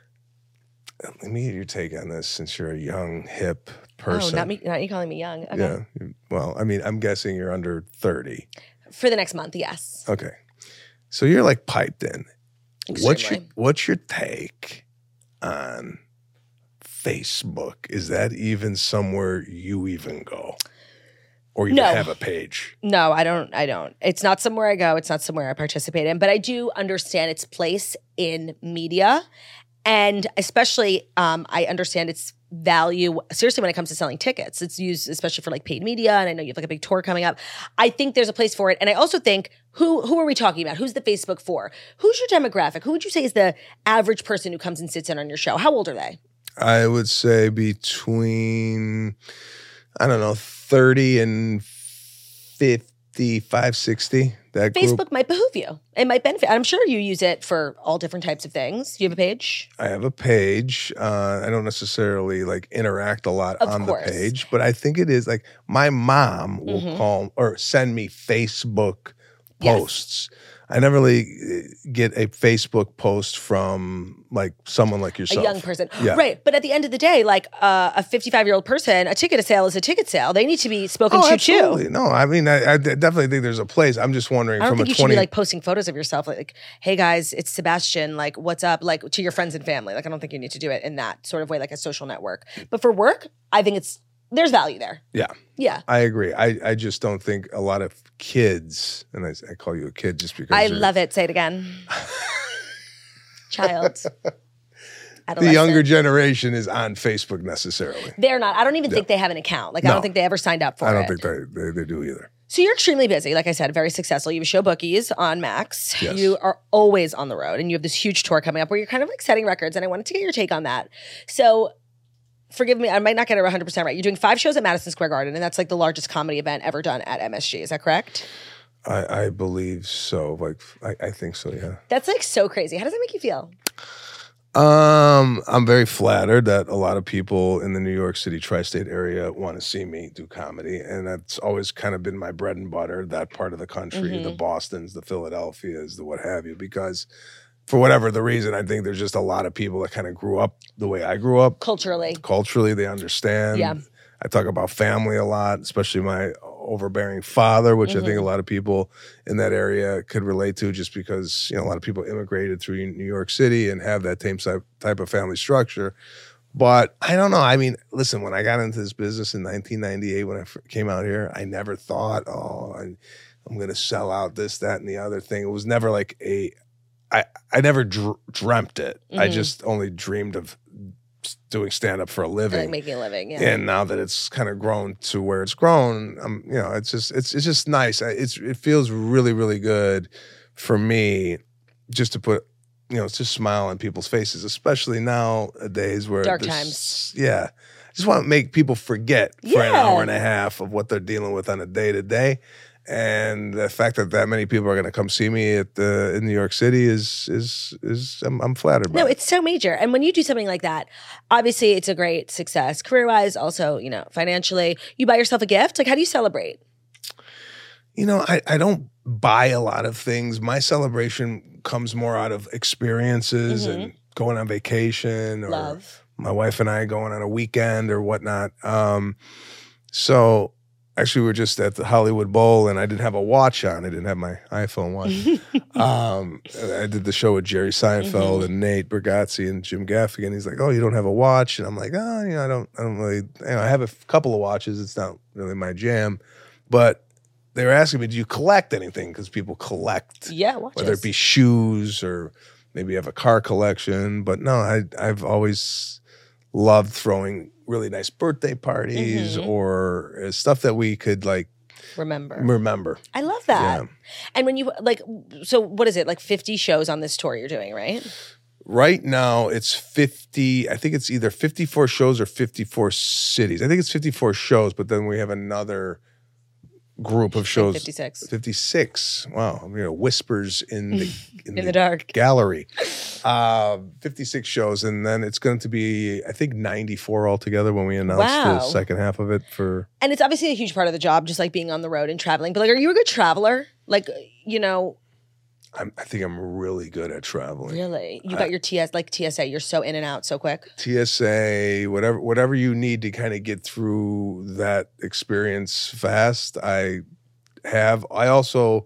let me get your take on this since you're a young, hip person. Oh, not me, not you calling me young. Okay. Yeah. Well, I mean, I'm guessing you're under thirty. For the next month, yes. Okay. So you're like piped in. Extremely. What's your, what's your take on Facebook? Is that even somewhere you even go? Or you no. have a page? No, I don't. I don't. It's not somewhere I go. It's not somewhere I participate in. But I do understand its place in media. And especially, um, I understand its value, seriously, when it comes to selling tickets. It's used especially for like paid media. And I know you have like a big tour coming up. I think there's a place for it. And I also think, who who are we talking about? Who's the Facebook for? Who's your demographic? Who would you say is the average person who comes and sits in on your show? How old are they? I would say between, I don't know, thirty and fifty-five, sixty. That Facebook group. might behoove you. It might benefit. I'm sure you use it for all different types of things. Do you have a page? I have a page. Uh, I don't necessarily like interact a lot of on course. the page, but I think it is like my mom will mm-hmm. call or send me Facebook posts. Yes. I never really get a Facebook post from like someone like yourself. A young person. Yeah. Right. But at the end of the day, like uh, a fifty-five-year-old person, a ticket sale is a ticket sale. They need to be spoken oh, to absolutely. too. No, I mean, I, I definitely think there's a place. I'm just wondering I don't from think a you twenty should be like posting photos of yourself like, like, hey guys, it's Sebastian, like what's up? Like to your friends and family. Like I don't think you need to do it in that sort of way, like a social network. But for work, I think it's there's value there. Yeah. Yeah. I agree. I, I just don't think a lot of kids, and I, I call you a kid just because I love it. Say it again. Child. The younger generation is on Facebook necessarily. They're not. I don't even yeah. think they have an account. Like, no. I don't think they ever signed up for it. I don't it. think they, they, they do either. So you're extremely busy. Like I said, very successful. You have a show Bookies on Max. Yes. You are always on the road, and you have this huge tour coming up where you're kind of like setting records, and I wanted to get your take on that. So forgive me, I might not get it one hundred percent right. You're doing five shows at Madison Square Garden, and that's like the largest comedy event ever done at M S G. Is that correct? I, I believe so. Like, I, I think so, yeah. That's like so crazy. How does that make you feel? Um, I'm very flattered that a lot of people in the New York City tri-state area want to see me do comedy, and that's always kind of been my bread and butter, that part of the country, mm-hmm. the Bostons, the Philadelphias, the what have you, because for whatever the reason, I think there's just a lot of people that kind of grew up the way I grew up. Culturally. Culturally, they understand. Yeah. I talk about family a lot, especially my overbearing father, which mm-hmm. I think a lot of people in that area could relate to, just because, you know, a lot of people immigrated through New York City and have that same type of family structure. But I don't know. I mean, listen, when I got into this business in nineteen ninety-eight, when I came out here, I never thought, oh, I, I'm going to sell out this, that, and the other thing. It was never like a, I, I never dr- dreamt it. Mm-hmm. I just only dreamed of doing stand-up for a living, like making a living, yeah. And now that it's kind of grown to where it's grown, um, you know, it's just it's it's just nice. It's it feels really really good for me just to put, you know, just smile on people's faces, especially nowadays where dark times. Yeah, I just want to make people forget for yeah. an hour and a half of what they're dealing with on a day to day. And the fact that that many people are going to come see me at the in New York City is is is I'm, I'm flattered by. No, it. It's so major. And when you do something like that, obviously it's a great success career wise. Also, you know, financially, you buy yourself a gift. Like, how do you celebrate? You know, I I don't buy a lot of things. My celebration comes more out of experiences mm-hmm. and going on vacation, or Love. my wife and I going on a weekend or whatnot. Um, so. Actually, we were just at the Hollywood Bowl, and I didn't have a watch on. I didn't have my iPhone watch. um, I did the show with Jerry Seinfeld mm-hmm. and Nate Bargatze and Jim Gaffigan. He's like, "Oh, you don't have a watch?" And I'm like, "Oh, you know, I don't. I don't really. You know, I have a f- couple of watches. It's not really my jam." But they were asking me, "Do you collect anything?" Because people collect, yeah, watches. Whether it be shoes or maybe you have a car collection. But no, I I've always loved throwing really nice birthday parties mm-hmm. or stuff that we could like remember. Remember. I love that. Yeah. And when you like, so what is it, like fifty shows on this tour you're doing, right? Right now it's fifty, I think it's either fifty-four shows or fifty-four cities. I think it's fifty-four shows, but then we have another group of shows. Like fifty-six. fifty-six. Wow. You know, whispers in the in, in the, the dark gallery. Uh, fifty-six shows, and then it's going to be, I think, ninety-four altogether when we announce wow. the second half of it. For and it's obviously a huge part of the job, just like being on the road and traveling. But like, are you a good traveler? Like, you know. I'm, I think I'm really good at traveling. Really? You got I, your T S, like T S A, you're so in and out so quick? T S A, whatever whatever you need to kind of get through that experience fast, I have. I also,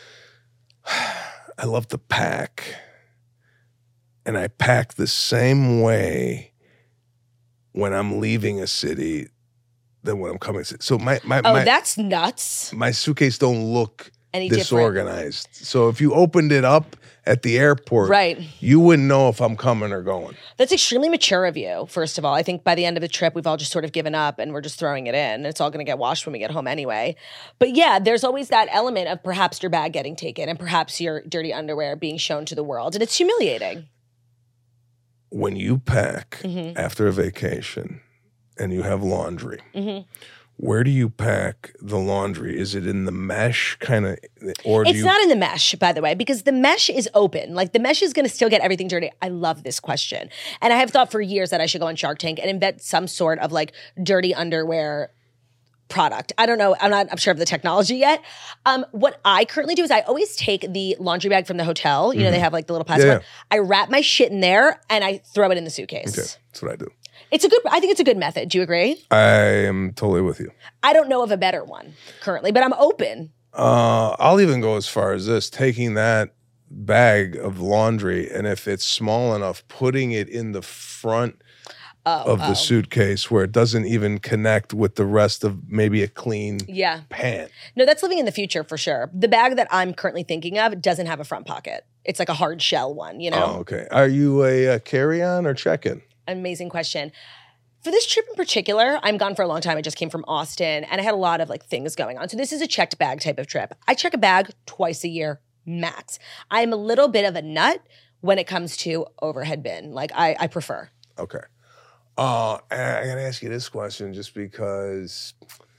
I love to pack. And I pack the same way when I'm leaving a city than when I'm coming to. So my, my, oh, my, that's nuts. My suitcase don't look Any disorganized. Different. So if you opened it up at the airport, right. you wouldn't know if I'm coming or going. That's extremely mature of you, first of all. I think by the end of the trip, we've all just sort of given up and we're just throwing it in. And it's all going to get washed when we get home anyway. But yeah, there's always that element of perhaps your bag getting taken and perhaps your dirty underwear being shown to the world. And it's humiliating. When you pack mm-hmm. after a vacation and you have laundry, mm-hmm. where do you pack the laundry? Is it in the mesh kind of, or do it's you- not in the mesh, by the way, because the mesh is open. Like the mesh is going to still get everything dirty. I love this question, and I have thought for years that I should go on Shark Tank and invent some sort of like dirty underwear product. I don't know. I'm not I'm sure of the technology yet. Um, what I currently do is I always take the laundry bag from the hotel. You mm-hmm. know, they have like the little plastic yeah. one. I wrap my shit in there and I throw it in the suitcase. Okay, that's what I do. It's a good, I think it's a good method. Do you agree? I am totally with you. I don't know of a better one currently, but I'm open. Uh, I'll even go as far as this, taking that bag of laundry and if it's small enough, putting it in the front Oh, of the oh. suitcase where it doesn't even connect with the rest of maybe a clean yeah. pant. No, that's living in the future for sure. The bag that I'm currently thinking of doesn't have a front pocket. It's like a hard shell one, you know? Oh, okay. Are you a, a carry-on or check-in? Amazing question. For this trip in particular, I'm gone for a long time. I just came from Austin and I had a lot of like things going on. So this is a checked bag type of trip. I check a bag twice a year, max. I'm a little bit of a nut when it comes to overhead bin. Like I, I prefer. Okay. Uh, and I gotta ask you this question just because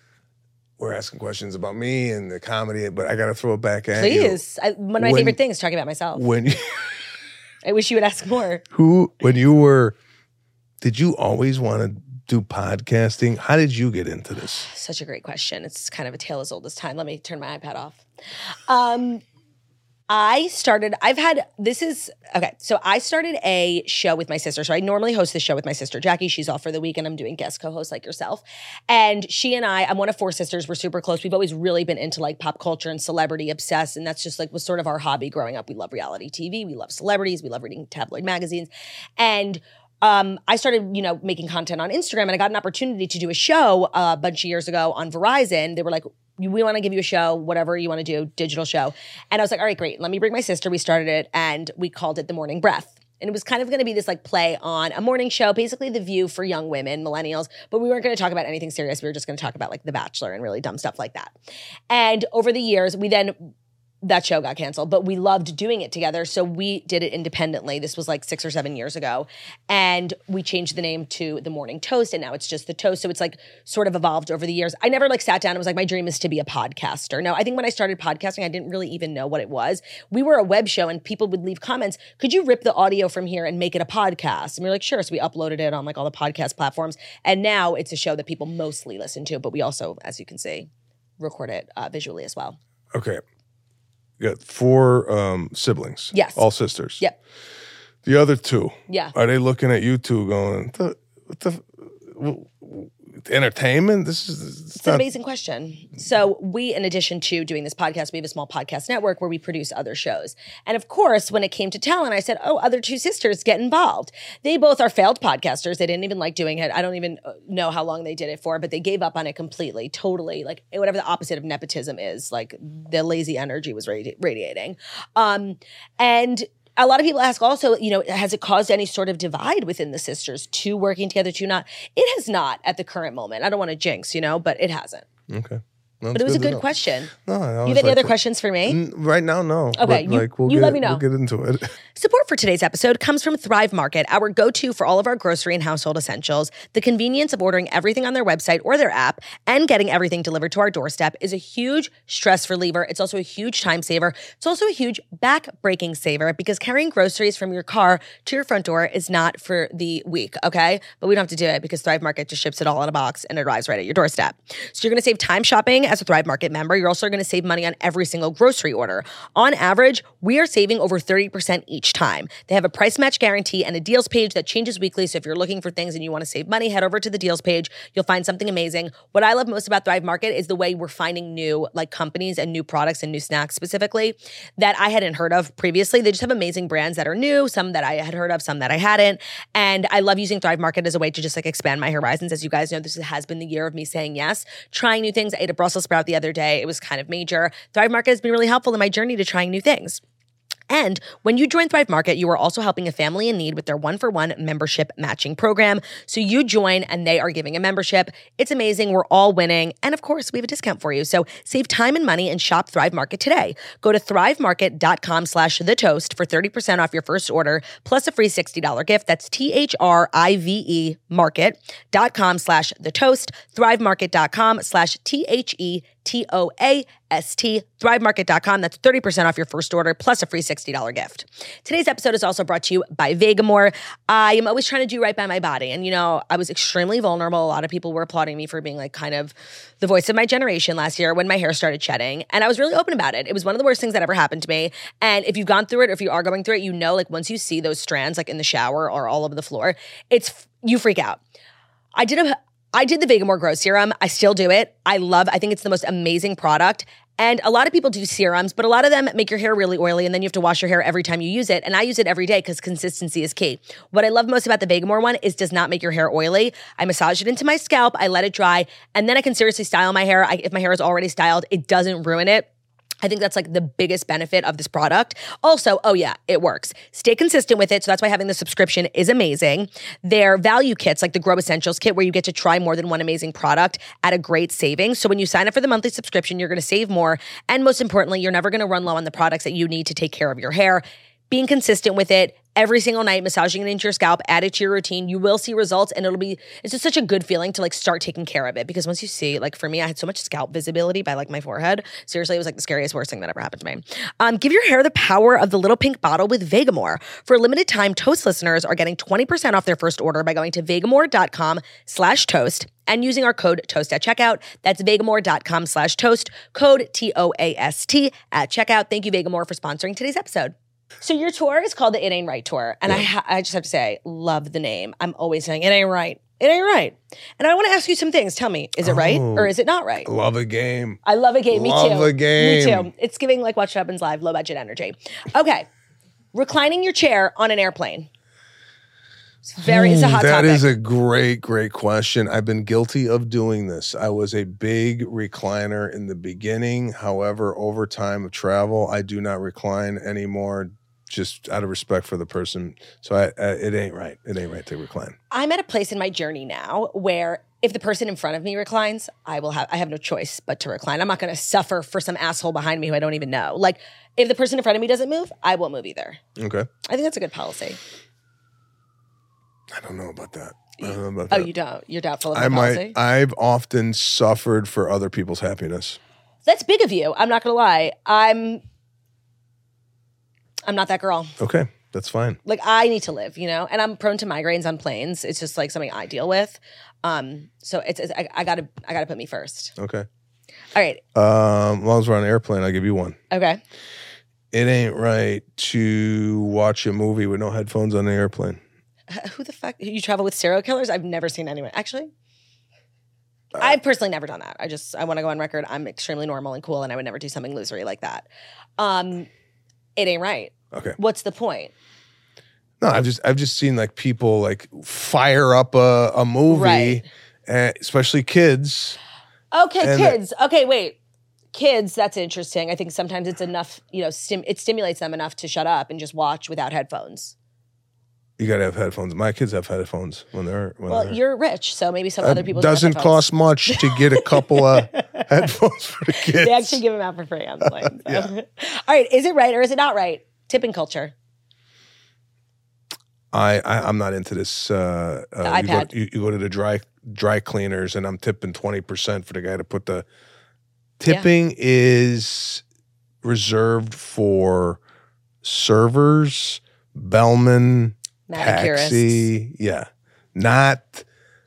we're asking questions about me and the comedy, but I gotta throw it back at you. Please. I, one of my When- favorite things is talking about myself. When you, I wish you would ask more. who, when you were, did you always want to do podcasting? How did you get into this? Such a great question. It's kind of a tale as old as time. Let me turn my iPad off. Um, I started, I've had, this is, okay, so I started a show with my sister. So I normally host this show with my sister, Jackie. She's off for the week and I'm doing guest co-host like yourself. And she and I, I'm one of four sisters. We're super close. We've always really been into like pop culture and celebrity obsessed. And that's just like was sort of our hobby growing up. We love reality T V. We love celebrities. We love reading tabloid magazines. And Um, I started, you know, making content on Instagram and I got an opportunity to do a show uh, a bunch of years ago on Verizon. They were like, we want to give you a show, whatever you want to do, digital show. And I was like, all right, great. Let me bring my sister. We started it and we called it The Morning Breath. And it was kind of going to be this like play on a morning show, basically The View for young women, millennials. But we weren't going to talk about anything serious. We were just going to talk about like The Bachelor and really dumb stuff like that. And over the years, we then... that show got canceled, but we loved doing it together. So we did it independently. This was like six or seven years ago. And we changed the name to The Morning Toast. And now it's just The Toast. So it's like sort of evolved over the years. I never like sat down and was like, my dream is to be a podcaster. No, I think when I started podcasting, I didn't really even know what it was. We were a web show and people would leave comments. Could you rip the audio from here and make it a podcast? And we were like, sure. So we uploaded it on like all the podcast platforms. And now it's a show that people mostly listen to. But we also, as you can see, record it uh, visually as well. Okay. You got four um, siblings. Yes. All sisters. Yep. The other two. Yeah. Are they looking at you two going, what the, what the, what, entertainment? This is It's an amazing question. So we, in addition to doing this podcast, we have a small podcast network where we produce other shows. And of course, when it came to talent, I said, oh, other two sisters, get involved. They both are failed podcasters. They didn't even like doing it. I don't even know how long they did it for, but they gave up on it completely, totally. Like whatever the opposite of nepotism is, like the lazy energy was radi- radiating. Um, and a lot of people ask also, you know, has it caused any sort of divide within the sisters, two working together, two not? It has not at the current moment. I don't want to jinx, you know, but it hasn't. Okay. No, But it was a to good know. question. No, I You have always any like other to- questions for me? N- Right now, no. Okay, But, you- like, we'll you get, let me know. We'll get into it. Support for today's episode comes from Thrive Market, our go-to for all of our grocery and household essentials. The convenience of ordering everything on their website or their app and getting everything delivered to our doorstep is a huge stress reliever. It's also a huge time saver. It's also a huge back-breaking saver because carrying groceries from your car to your front door is not for the weak, okay? But we don't have to do it because Thrive Market just ships it all in a box and it arrives right at your doorstep. So you're going to save time shopping as a Thrive Market member. You're also going to save money on every single grocery order. On average, we are saving over thirty percent each time. They have a price match guarantee and a deals page that changes weekly. So if you're looking for things and you want to save money, head over to the deals page. You'll find something amazing. What I love most about Thrive Market is the way we're finding new like companies and new products and new snacks specifically that I hadn't heard of previously. They just have amazing brands that are new, some that I had heard of, some that I hadn't. And I love using Thrive Market as a way to just like expand my horizons. As you guys know, this has been the year of me saying yes, trying new things. I ate a Brussels sprout the other day. It was kind of major. Thrive Market has been really helpful in my journey to trying new things. And when you join Thrive Market, you are also helping a family in need with their one-for-one membership matching program. So you join and they are giving a membership. It's amazing. We're all winning. And of course, we have a discount for you. So save time and money and shop Thrive Market today. Go to thrivemarket.com slash the toast for thirty percent off your first order plus a free sixty dollars gift. That's T-H-R-I-V-E market.com slash the toast, thrivemarket.com slash T-H-E T O A S T, thrivemarket dot com. That's thirty percent off your first order plus a free sixty dollars gift. Today's episode is also brought to you by Vegamour. I am always trying to do right by my body. And, you know, I was extremely vulnerable. A lot of people were applauding me for being like kind of the voice of my generation last year when my hair started shedding. And I was really open about it. It was one of the worst things that ever happened to me. And if you've gone through it or if you are going through it, you know, like once you see those strands like in the shower or all over the floor, it's, you freak out. I did a I did the Vegamour Grow Serum. I still do it. I love, I think it's the most amazing product. And a lot of people do serums, but a lot of them make your hair really oily and then you have to wash your hair every time you use it. And I use it every day because consistency is key. What I love most about the Vegamour one is does not make your hair oily. I massage it into my scalp, I let it dry, and then I can seriously style my hair. I, if my hair is already styled, it doesn't ruin it. I think that's like the biggest benefit of this product. Also, oh yeah, it works. Stay consistent with it. So that's why having the subscription is amazing. Their value kits, like the Grow Essentials kit, where you get to try more than one amazing product at a great savings. So when you sign up for the monthly subscription, you're going to save more. And most importantly, you're never going to run low on the products that you need to take care of your hair. Being consistent with it every single night, massaging it into your scalp, add it to your routine. You will see results, and it'll be, it's just such a good feeling to like start taking care of it, because once you see, like for me, I had so much scalp visibility by like my forehead. Seriously, it was like the scariest, worst thing that ever happened to me. Um, give your hair the power of the little pink bottle with Vegamore. For a limited time, Toast listeners are getting twenty percent off their first order by going to vegamore.com slash toast and using our code TOAST at checkout. That's vegamore.com slash toast, code T O A S T at checkout. Thank you, Vegamore, for sponsoring today's episode. So your tour is called the It Ain't Right Tour. And yeah. I ha- I just have to say, love the name. I'm always saying, it ain't right. It ain't right. And I want to ask you some things. Tell me, is it oh, right or is it not right? Love a game. I love a game. Love Me too. a game. Me too. It's giving like Watch What Happens Live, low budget energy. Okay. Reclining your chair on an airplane. It's very, it's a hot that topic. That is a great, great question. I've been guilty of doing this. I was a big recliner in the beginning. However, over time of travel, I do not recline anymore, just out of respect for the person. So I, I, it ain't right. It ain't right to recline. I'm at a place in my journey now where if the person in front of me reclines, I will have, I have no choice but to recline. I'm not going to suffer for some asshole behind me who I don't even know. Like if the person in front of me doesn't move, I won't move either. Okay. I think that's a good policy. I don't know about that. I don't know about oh, that. you don't? You're doubtful of I my policy? might. I've often suffered for other people's happiness. That's big of you. I'm not going to lie. I'm I'm not that girl. Okay, that's fine. Like I need to live, you know? And I'm prone to migraines on planes. It's just like something I deal with. Um, so it's, it's I, I got to I got to put me first. Okay. All right. Um, as long as we're on an airplane, I'll give you one. Okay. It ain't right to watch a movie with no headphones on the airplane. Who the fuck? You travel with serial killers? I've never seen anyone. Actually, uh, I've personally never done that. I just, I want to go on record. I'm extremely normal and cool, and I would never do something losery like that. Um, it ain't right. Okay. What's the point? No, I've just, I've just seen like people like fire up a, a movie, right. uh, especially kids. Okay, kids. The- okay, wait. Kids, that's interesting. I think sometimes it's enough, you know, stim- it stimulates them enough to shut up and just watch without headphones. You gotta have headphones. My kids have headphones when they're. When well, they're, you're rich, so maybe some uh, other people doesn't cost much to get a couple of headphones for the kids. They actually give them out for free on the plane. So. Yeah. All right, is it right or is it not right? Tipping culture. I, I I'm not into this. Uh, uh, the you iPad. Go, you, you go to the dry dry cleaners, and I'm tipping twenty percent for the guy to put the. Tipping yeah. is reserved for servers, bellmen. Taxi, yeah, not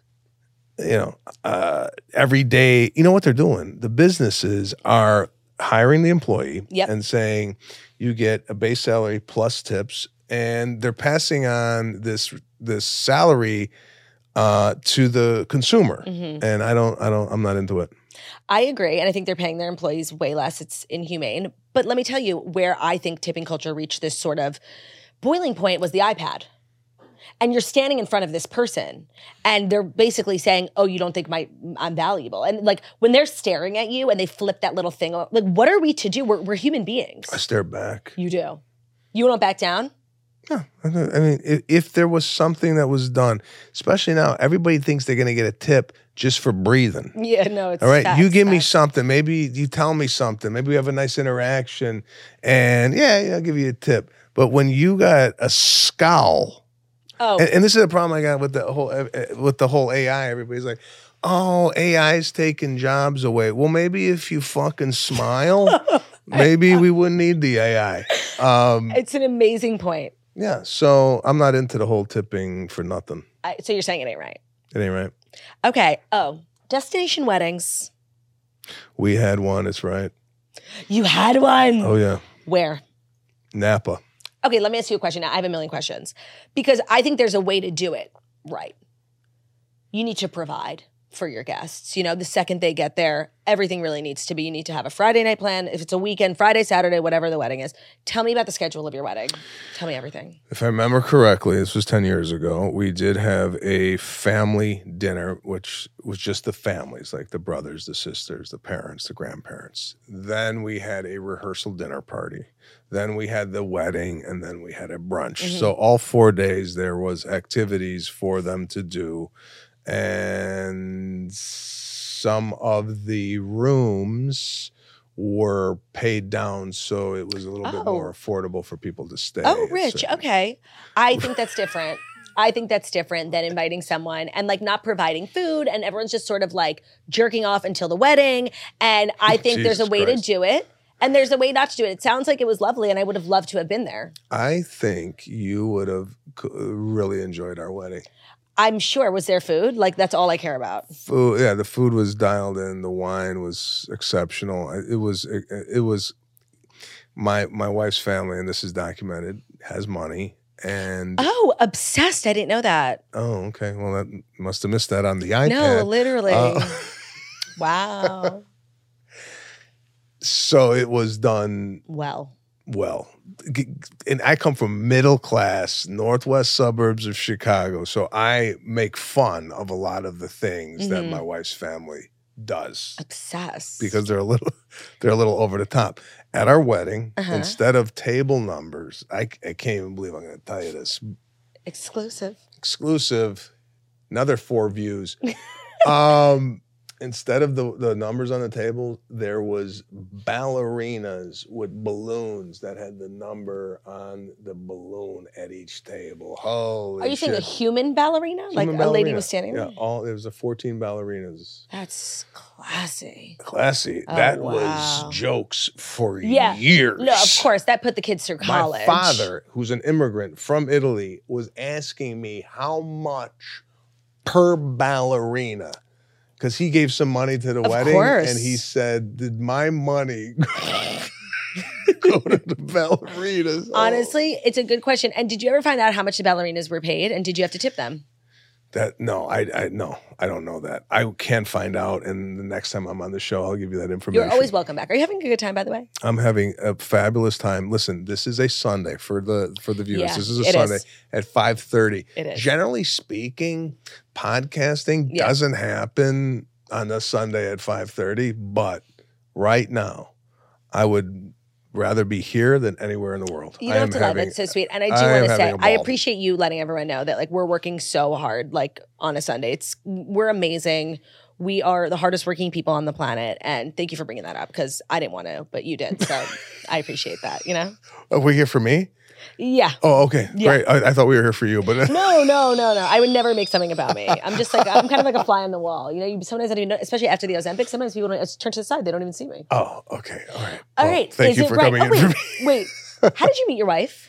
you know uh, every day. You know what they're doing? The businesses are hiring the employee yep. and saying you get a base salary plus tips, and they're passing on this this salary uh, to the consumer. Mm-hmm. And I don't, I don't, I'm not into it. I agree, and I think they're paying their employees way less. It's inhumane. But let me tell you where I think tipping culture reached this sort of boiling point was the iPad. And you're standing in front of this person and they're basically saying, oh, you don't think my I'm valuable. And like when they're staring at you and they flip that little thing, like what are we to do? We're, we're human beings. I stare back. You do. You won't back down? No. I mean, if, if there was something that was done, especially now, everybody thinks they're going to get a tip just for breathing. Yeah, no, it's all right. facts, you give facts. me something. Maybe you tell me something. Maybe we have a nice interaction and yeah, yeah, I'll give you a tip. But when you got a scowl, Oh. And, and this is the problem I got with the whole with the whole A I. Everybody's like, "Oh, A I is taking jobs away." Well, maybe if you fucking smile, maybe we wouldn't need the A I. Um, it's an amazing point. Yeah, so I'm not into the whole tipping for nothing. I, so you're saying it ain't right? It ain't right. Okay. Oh, destination weddings. We had one. It's right. You had one. Oh yeah. Where? Napa. Okay, let me ask you a question now. I have a million questions because I think there's a way to do it right. You need to provide for your guests. You know, the second they get there, everything really needs to be, you need to have a Friday night plan. If it's a weekend, Friday, Saturday, whatever the wedding is. Tell me about the schedule of your wedding. Tell me everything. If I remember correctly, this was ten years ago, we did have a family dinner, which was just the families, like the brothers, the sisters, the parents, the grandparents. Then we had a rehearsal dinner party. Then we had the wedding, and then we had a brunch. Mm-hmm. So all four days there was activities for them to do. And some of the rooms were paid down, so it was a little Oh. bit more affordable for people to stay. Oh, at rich. certain- Okay. I think that's different. I think that's different than inviting someone and like not providing food and everyone's just sort of like jerking off until the wedding. And I think there's a Jesus way Christ. to do it and there's a way not to do it. It sounds like it was lovely and I would have loved to have been there. I think you would have c- really enjoyed our wedding. I'm sure. Was there food? Like that's all I care about. Food, yeah, the food was dialed in. The wine was exceptional. It was, it, it was. My my wife's family, and this is documented, has money, and Oh, obsessed. I didn't know that. oh, okay. Well, that must have missed that on the iPad. No, literally. Uh, Wow. so it was done Well. well. G- And I come from middle class, northwest suburbs of Chicago, so I make fun of a lot of the things that Mhm. my wife's family does. Obsessed. Because they're a little they're a little over the top. At our wedding, Uh-huh. instead of table numbers, I, I can't even believe I'm going to tell you this. exclusive. Exclusive, another four views. um, instead of the, the numbers on the table, there was ballerinas with balloons that had the number on the balloon at each table. Holy Are you shit. saying a human ballerina? like Human a lady ballerina. was standing there? Yeah, all there was a fourteen ballerinas. That's classy. Classy. Oh, that wow. was jokes for Yeah. years. No, of course. That put the kids through college. My father, who's an immigrant from Italy, was asking me how much per ballerina, because he gave some money to the Of wedding, course. and he said, "Did my money go to the ballerinas?" Oh, Honestly, it's a good question. And did you ever find out how much the ballerinas were paid? And did you have to tip them? that no, I, I no, I don't know that. I can find out, and the next time I'm on the show, I'll give you that information. You're always welcome back. Are you having a good time, by the way? I'm having a fabulous time. Listen, this is a Sunday for the for the viewers. Yeah, this is a it Sunday is. at five thirty. It is. Generally speaking, podcasting Yeah. doesn't happen on a Sunday at five thirty, but right now, I would rather be here than anywhere in the world. You I don't am have to love having- it. So sweet. And I do I am want to say, having a I ball. appreciate you letting everyone know that like we're working so hard, like on a Sunday. It's we're amazing. We are the hardest working people on the planet. And thank you for bringing that up because I didn't want to, but you did. So I appreciate that, you know? Oh, we're here for me? Yeah. Oh, okay. Yeah. Great. I, I thought we were here for you, but No, no, no, no. I would never make something about me. I'm just like, I'm kind of like a fly on the wall. You know, you, sometimes I don't even know, especially after the Ozempic, sometimes people don't just turn to the side. They don't even see me. oh, okay. All right. All Well, right. Thank Is you it for right? coming Oh, in wait, for me. wait. How did you meet your wife?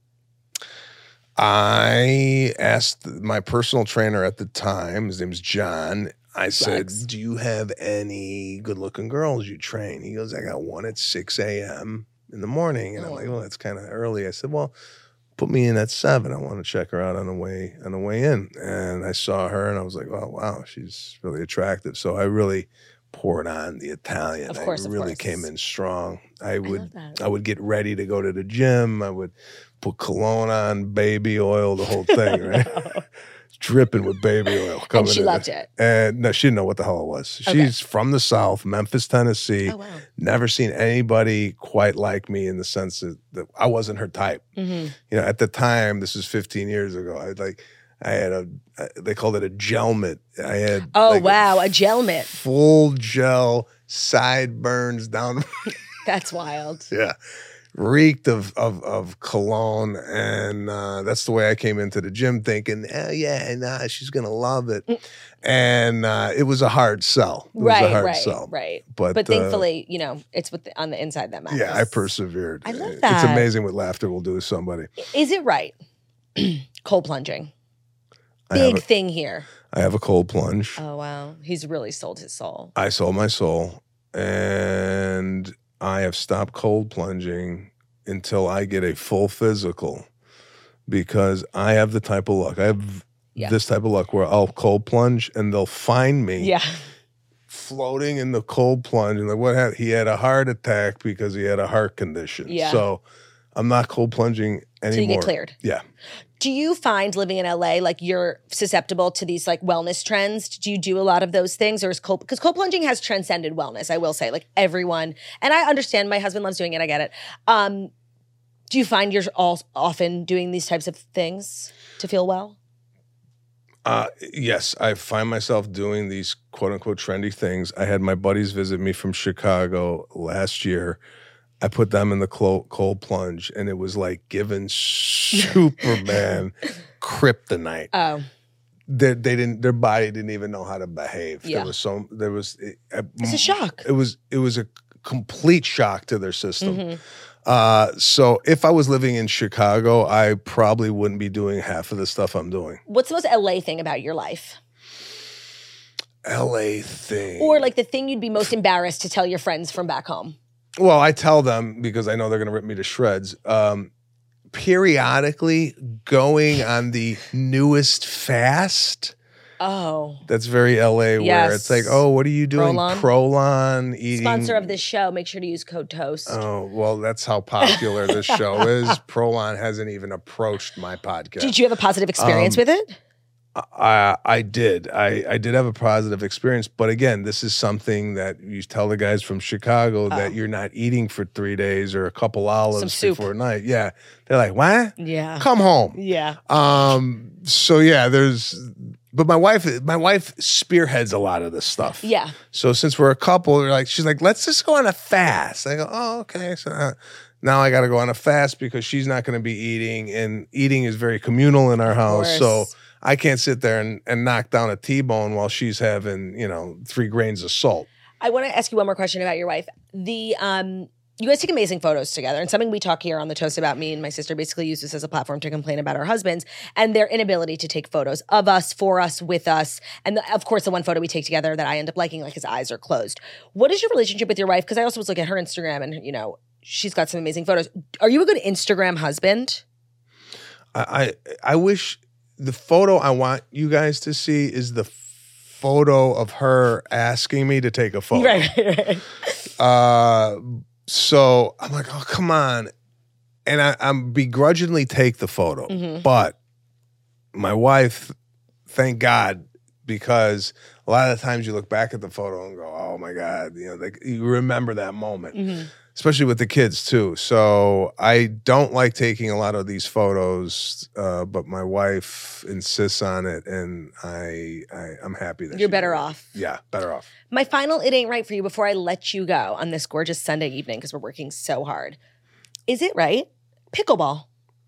I asked my personal trainer at the time, his name's John. I said, Flex. "Do you have any good-looking girls you train?" He goes, "I got one at six a.m. in the morning." And I'm like, Oh. "Well, that's kind of early." I said, "Well, put me in at seven. I want to check her out on the way on the way in." And I saw her, and I was like, "Oh, wow, she's really attractive." So I really poured on the Italian. Of course, I of really course. came in strong. I I would love that. I would get ready to go to the gym. I would put cologne on, baby oil, the whole thing, right? Dripping with baby oil. And Coming she in. loved it. And no, she didn't know what the hell it was. Okay. She's from the South, Memphis, Tennessee. Oh, wow. Never seen anybody quite like me in the sense that, that I wasn't her type. Mm-hmm. You know, at the time, this was fifteen years ago. I like, I had a, they called it a gel mitt. I had Oh, like, wow. A gel mitt. full gel sideburns down. That's wild. Yeah. Reeked of of of cologne, and uh, that's the way I came into the gym, thinking, "Oh yeah, nah, she's gonna love it." And uh, it was a hard sell. It was Right, a hard right, sell. right. But, But uh, thankfully, you know, it's with the, on the inside that matters. yeah, I persevered. I love It's that. amazing what laughter will do to somebody. Is it right? Cold plunging. I have, Big a, thing here. I have a cold plunge. Oh, wow. He's really sold his soul. I sold my soul, and I have stopped cold plunging until I get a full physical, because I have the type of luck. I have Yeah. this type of luck where I'll cold plunge and they'll find me Yeah. floating in the cold plunge. And like, what happened? He had a heart attack because he had a heart condition. Yeah. So I'm not cold plunging anymore. So you get cleared. Yeah. Do you find living in L A like you're susceptible to these like wellness trends? Do you do a lot of those things, or is cold because cold plunging has transcended wellness? I will say, like everyone, and I understand. My husband loves doing it. I get it. Um, do you find you're all often doing these types of things to feel well? Uh, yes, I find myself doing these quote unquote trendy things. I had my buddies visit me from Chicago last year. I put them in the cold, cold plunge, and it was like giving Superman kryptonite. Oh. They, they didn't. Their body didn't even know how to behave. Yeah. There was so. There was. It, it's a shock. It was. It was a complete shock to their system. Mm-hmm. Uh, so if I was living in Chicago, I probably wouldn't be doing half of the stuff I'm doing. What's the most L A thing about your life? L A thing, or like the thing you'd be most embarrassed to tell your friends from back home. Well, I tell them because I know they're going to rip me to shreds. Um, periodically going on the newest fast. Oh. That's very L A Yes. where it's like, oh, what are you doing? Prolon. Prolon eating. Sponsor of this show. Make sure to use code TOAST. Oh, well, that's how popular this show is. Prolon hasn't even approached my podcast. Did you have a positive experience Um, with it? I I did. I, I did have a positive experience. But again, this is something that you tell the guys from Chicago that you're not eating for three days or a couple olives Some soup. before night. Yeah. They're like, what? Yeah. Come home. Yeah. Um. So yeah, there's but my wife my wife spearheads a lot of this stuff. Yeah. So since we're a couple, we're like, she's like, let's just go on a fast. I go, oh, okay. So uh, now I got to go on a fast because she's not going to be eating, and eating is very communal in our house. So course. I can't sit there and, and knock down a T-bone while she's having, you know, three grains of salt. I want to ask you one more question about your wife. The um, you guys take amazing photos together, and something we talk here on the Toast about. Me and my sister basically use this as a platform to complain about our husbands and their inability to take photos of us, for us, with us, and the, of course the one photo we take together that I end up liking, like his eyes are closed. What is your relationship with your wife? Because I also was looking at her Instagram, and you know she's got some amazing photos. Are you a good Instagram husband? I I, I wish the photo I want you guys to see is the photo of her asking me to take a photo. Right, right, right. Uh, so I'm like, oh, come on. And I, I'm begrudgingly take the photo. Mhm. But my wife, thank God, because a lot of the times you look back at the photo and go, oh my God, you know, like you remember that moment, Mhm. especially with the kids too. So I don't like taking a lot of these photos, uh, but my wife insists on it, and I, I I'm happy that You're she better did it. off. Yeah, better off. My final It Ain't Right for you before I let you go on this gorgeous Sunday evening, because we're working so hard. Is it right? Pickleball.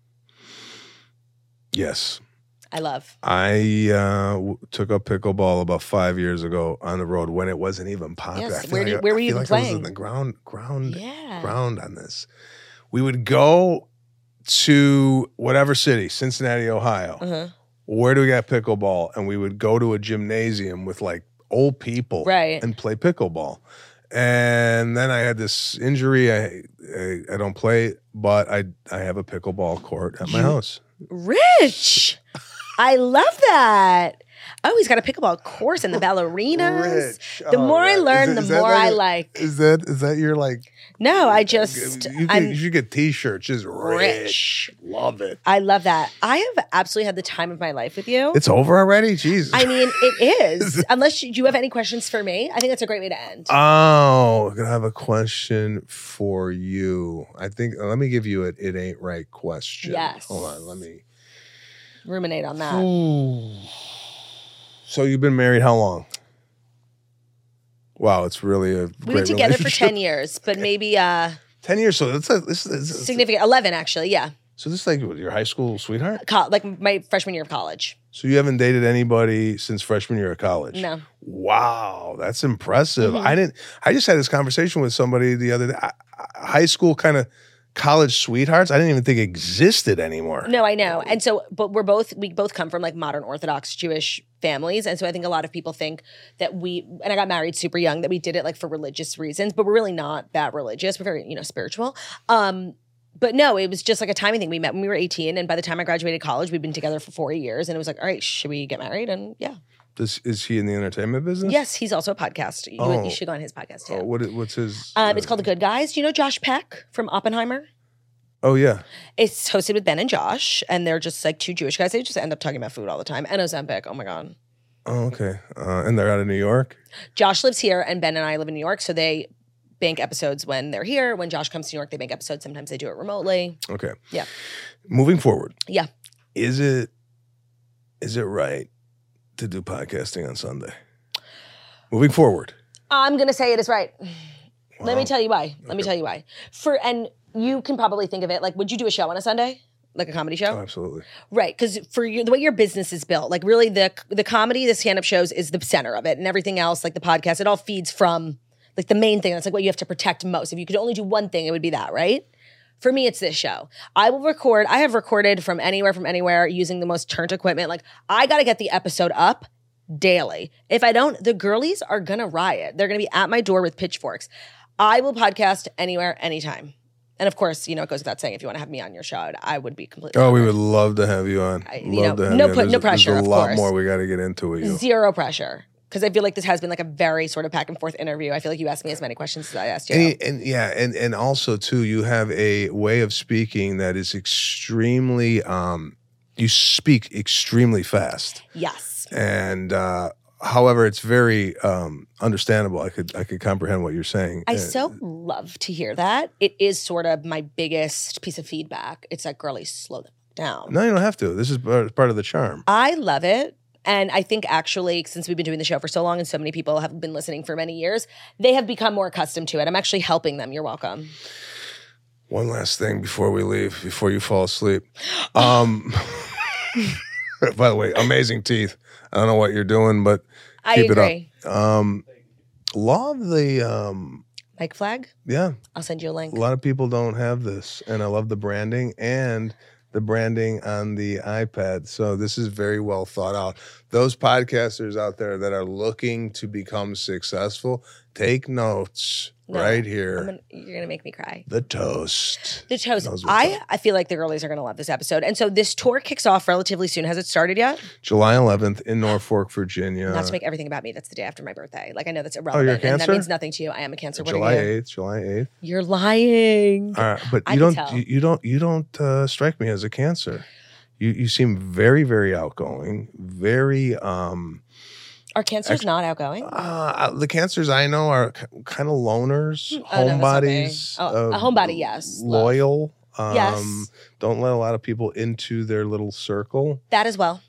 Yes. I love. I uh, w- took up pickleball about five years ago on the road when it wasn't even popular. Yes, I feel where like do- I- where I were you feel even like I was playing? in the ground, ground, Yeah. ground on this. We would go to whatever city, Cincinnati, Ohio. Uh-huh. Where do we got pickleball? And we would go to a gymnasium with like old people, Right. and play pickleball. And then I had this injury. I I, I don't play, but I I have a pickleball court at my You- house. Rich. I love that. Oh, he's got a pickleball course and the ballerinas. Rich. The Oh, more I yeah. learn, Is the that- is that more like I a- like. Is that is that your like? No, I just, you, I'm could, you should get T-shirts. Just rich. rich. Love it. I love that. I have absolutely had the time of my life with you. It's over already. Jesus. I mean, it is. Unless you, do you have any questions for me? I think that's a great way to end. Oh, I'm gonna have a question for you. I think. Let me give you a "it ain't right" question. Yes. Hold on. Let me. Ruminate on that. So you've been married how long? Wow, it's really a. We've great been together for relationship. ten years, but maybe uh Ten years. So that's a, this, this, this, significant. eleven, actually. Yeah. So this is like what, your high school sweetheart. Co- like my freshman year of college. So you haven't dated anybody since freshman year of college? No. Wow, that's impressive. Mhm. I didn't. I just had this conversation with somebody the other day. I, I, high school kind of college sweethearts. I didn't even think existed anymore. No, I know. And so, but we're both, we both come from like modern Orthodox Jewish families. And so I think a lot of people think that we, and I got married super young, that we did it like for religious reasons, but we're really not that religious. We're very, you know, spiritual. Um, But no, it was just like a timing thing. We met when we were eighteen, and by the time I graduated college, we'd been together for four years, and it was like, all right, should we get married? And yeah, This, is he in the entertainment business? yes, he's also a podcast. You, Oh. you should go on his podcast too. Oh, what? What's his? Um, it's uh, called The Good Guys. Do you know Josh Peck from Oppenheimer? Oh yeah. It's hosted with Ben and Josh, and they're just like two Jewish guys. They just end up talking about food all the time. And Ozempic. Oh my god. Oh okay. Uh, and they're out of New York. Josh lives here, and Ben and I live in New York, so they bank episodes when they're here. When Josh comes to New York, they bank episodes. Sometimes they do it remotely. Okay. Yeah. Moving forward. Yeah. Is it? Is it right to do podcasting on Sunday? Moving forward. I'm going to say it is right. Wow. Let me tell you why. Let okay. me tell you why. For And you can probably think of it like, would you do a show on a Sunday? Like a comedy show? Oh, absolutely. Right, because for you, the way your business is built, like really the the comedy, the stand-up shows is the center of it, and everything else, like the podcast, it all feeds from like the main thing. That's like what you have to protect most. If you could only do one thing, it would be that, right? For me, it's this show. I will record, I have recorded from anywhere, from anywhere, using the most turned equipment. Like, I got to get the episode up daily. If I don't, the girlies are going to riot. They're going to be at my door with pitchforks. I will podcast anywhere, anytime. And of course, you know, it goes without saying, if you want to have me on your show, I would be completely. Oh, we would love to have you on. I, you love know, to have no, you put, no pressure. There's a of lot course. more we got to get into with you. Zero pressure, because I feel like this has been like a very sort of back and forth interview. I feel like you asked me as many questions as I asked you. And, and yeah, and and also too, you have a way of speaking that is extremely. Um, you speak extremely fast. Yes. And. Uh, However, it's very um, understandable. I could I could comprehend what you're saying. I uh, so love to hear that. It is sort of my biggest piece of feedback. It's like, girlie, slow them down. No, you don't have to. This is part of the charm. I love it. And I think actually, since we've been doing the show for so long and so many people have been listening for many years, they have become more accustomed to it. I'm actually helping them. You're welcome. One last thing before we leave, before you fall asleep. Um, by the way, amazing teeth. I don't know what you're doing, but I keep agree. it up. Um, love the um, Mike Flag? Yeah. I'll send you a link. A lot of people don't have this, and I love the branding and the branding on the iPad. So this is very well thought out. Those podcasters out there that are looking to become successful, take notes. No, right here. Gonna, you're going to make me cry. The toast. The toast. I, I feel like the girlies are going to love this episode. And so this tour kicks off relatively soon. Has it started yet? July eleventh in Norfolk, Virginia. Not to make everything about me. That's the day after my birthday. Like, I know that's irrelevant. Oh, you're a Cancer? And that means nothing to you. I am a Cancer. What July eighth. July eighth. You're lying. All right, but you don't, you, you don't. You don't uh, strike me as a Cancer. You you seem very, very outgoing. Very. Um, Are Cancers Actually, not outgoing? Uh, the Cancers I know are c- kind of loners, oh, homebodies. No, oh, uh, a homebody, yes. Loyal. Um, yes. Don't let a lot of people into their little circle. That as well.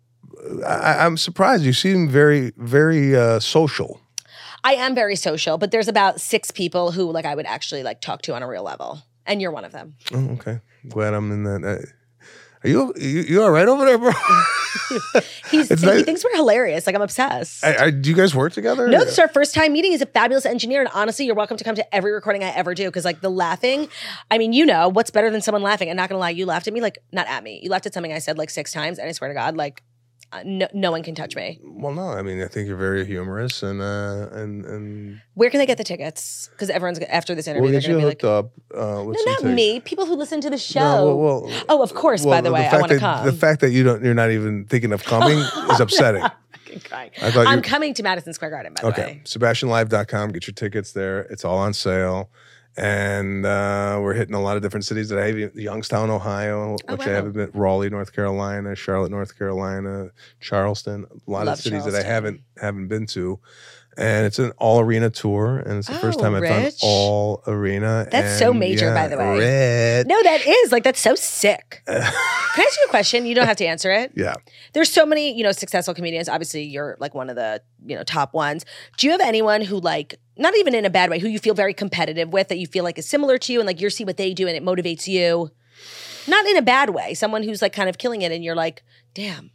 I, I'm surprised. You seem very, very uh, social. I am very social, but there's about six people who like I would actually like talk to on a real level, and you're one of them. Oh, okay. Glad I'm in that. Uh, Are you, you you all right over there, bro? He's, he nice. thinks we're hilarious. Like, I'm obsessed. I, I, do you guys work together? No, it's our first time meeting. He's a fabulous engineer. And honestly, you're welcome to come to every recording I ever do. Because, like, the laughing, I mean, you know, what's better than someone laughing? I'm not going to lie, you laughed at me, like, not at me. You laughed at something I said like six times. And I swear to God, like, uh, no, no one can touch me. Well, no, I mean, I think you're very humorous. And, uh, and, and where can they get the tickets? Because everyone's, after this interview, we'll they're going to be like, up, uh, no, not tickets. me. People who listen to the show. No, well, well, oh, of course, well, by the, the way, I want to come. The fact that you don't, you're not even thinking of coming is upsetting. I I'm coming to Madison Square Garden, by the okay. way. Okay, Sebastian Live dot com. Get your tickets there. It's all on sale. And uh, we're hitting a lot of different cities that I have. Youngstown, Ohio, which oh, wow. I haven't been. Raleigh, North Carolina. Charlotte, North Carolina. Charleston. A lot Love of cities Charleston. that I haven't haven't been to. And it's an all arena tour, and it's the oh, first time I've Rich. done all arena. That's and so major, yeah, by the way. Rich. No, that is like that's so sick. Can I ask you a question? You don't have to answer it. Yeah. There's so many, you know, successful comedians. Obviously, you're like one of the, you know, top ones. Do you have anyone who like, not even in a bad way, who you feel very competitive with, that you feel like is similar to you, and like you see what they do and it motivates you? Not in a bad way. Someone who's like kind of killing it, and you're like, damn.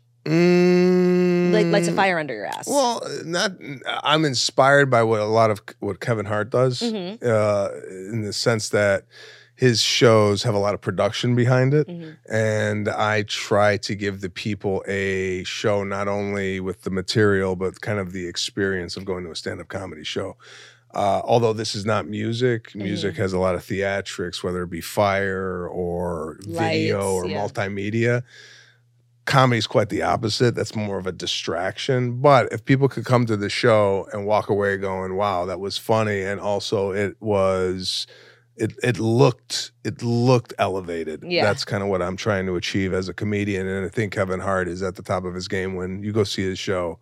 Mm, like lights a fire under your ass. Well, not. I'm inspired by what a lot of what Kevin Hart does, mm-hmm. uh, in the sense that his shows have a lot of production behind it, mm-hmm. and I try to give the people a show not only with the material but kind of the experience of going to a stand-up comedy show. Uh, although this is not music, music mm-hmm. has a lot of theatrics, whether it be fire or video Lights, or yeah. multimedia. Comedy's quite the opposite. That's more of a distraction. But if people could come to the show and walk away going, wow, that was funny, and also it was it it looked it looked elevated. Yeah. That's kind of what I'm trying to achieve as a comedian. And I think Kevin Hart is at the top of his game when you go see his show.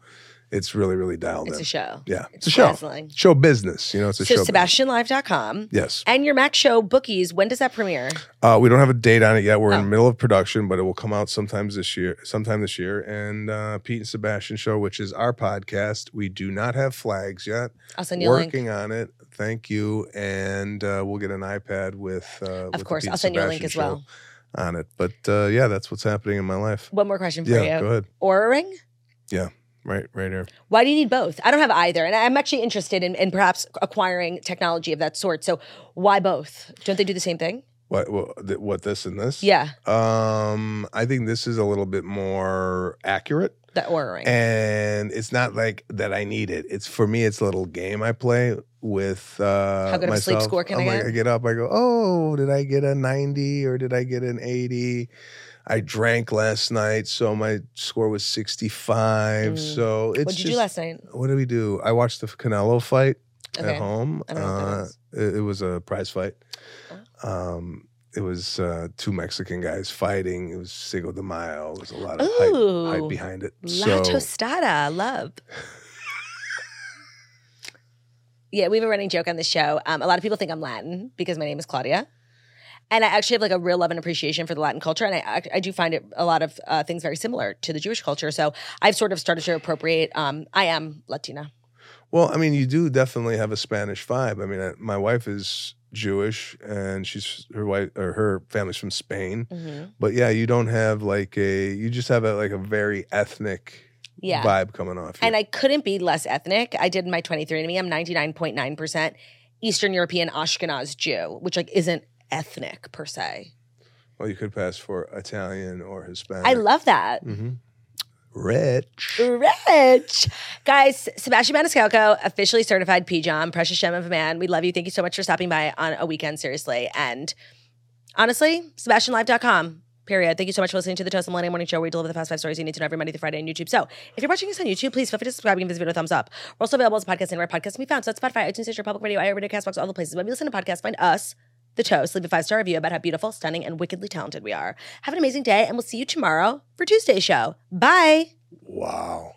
it's really, really dialed It's in. a show. Yeah, It's it's, a show. dazzling. Show business. You know, it's a So show. Sebastian Live dot com. Yes. And your Mac Show Bookies, when does that premiere? Uh, we don't have a date on it yet. We're Oh. in the middle of production, but it will come out sometimes this year. Sometime this year. And uh, Pete and Sebastian Show, which is our podcast. We do not have flags yet. I'll send you a link. Working on it. Thank you. And uh, we'll get an iPad with. Uh, Of course, I'll send you a link as well. On it, but uh, yeah, that's what's happening in my life. One more question for Yeah, you. go ahead. Aura Ring? Yeah, right, right here. Why do you need both? I don't have either. And I'm actually interested in, in perhaps acquiring technology of that sort. So why both? Don't they do the same thing? What? What? th- what this and this? Yeah, Um, I think this is a little bit more accurate. the Aura Ring. And it's not like that I need it. It's for me, it's a little game I play with uh How good of a sleep myself. score can I'm I like, get? I get up, I go, oh, did I get a ninety or did I get an eighty? I drank last night, so my score was sixty-five. Mm. So it's What did you just, do last night? What did we do? I watched the Canelo fight Okay. at home. I don't know what that Uh, is. it, it was a prize fight. Oh. Um it was uh, two Mexican guys fighting. It was Cinco de Mayo. There was a lot of Ooh. hype, hype behind it. La So tostada, love. Yeah, we have a running joke on this show. Um, a lot of people think I'm Latin because my name is Claudia. And I actually have like a real love and appreciation for the Latin culture. And I, I, I do find it a lot of uh, things very similar to the Jewish culture. So I've sort of started to appropriate. Um, I am Latina. Well, I mean, you do definitely have a Spanish vibe. I mean, I, my wife is Jewish, and she's her wife or her family's from Spain. Mm-hmm. But yeah, you don't have like a. You just have a like a very ethnic Yeah. vibe coming off you. And I couldn't be less ethnic. I did my twenty-three and me. I'm ninety-nine point nine percent Eastern European Ashkenaz Jew, which like isn't ethnic per se. Well, you could pass for Italian or Hispanic. I love that. hmm Rich. Rich. Guys, Sebastian Maniscalco, officially certified P J O M, precious gem of a man. We love you. Thank you so much for stopping by on a weekend, seriously. And honestly, Sebastian Live dot com, period. Thank you so much for listening to the Toast and Millennium Morning Show, where we deliver the fast five stories you need to know every Monday through Friday on YouTube. So if you're watching us on YouTube, please feel free to subscribe and give this video a thumbs up. We're also available as a podcast anywhere podcasts can be found. So that's Spotify, iTunes, Stitcher, Public Radio, iHeartRadio, CastBox, all the places. When you listen to podcasts, find us, The Toast, leave a five-star review about how beautiful, stunning, and wickedly talented we are. Have an amazing day, and we'll see you tomorrow for Tuesday's show. Bye. Wow.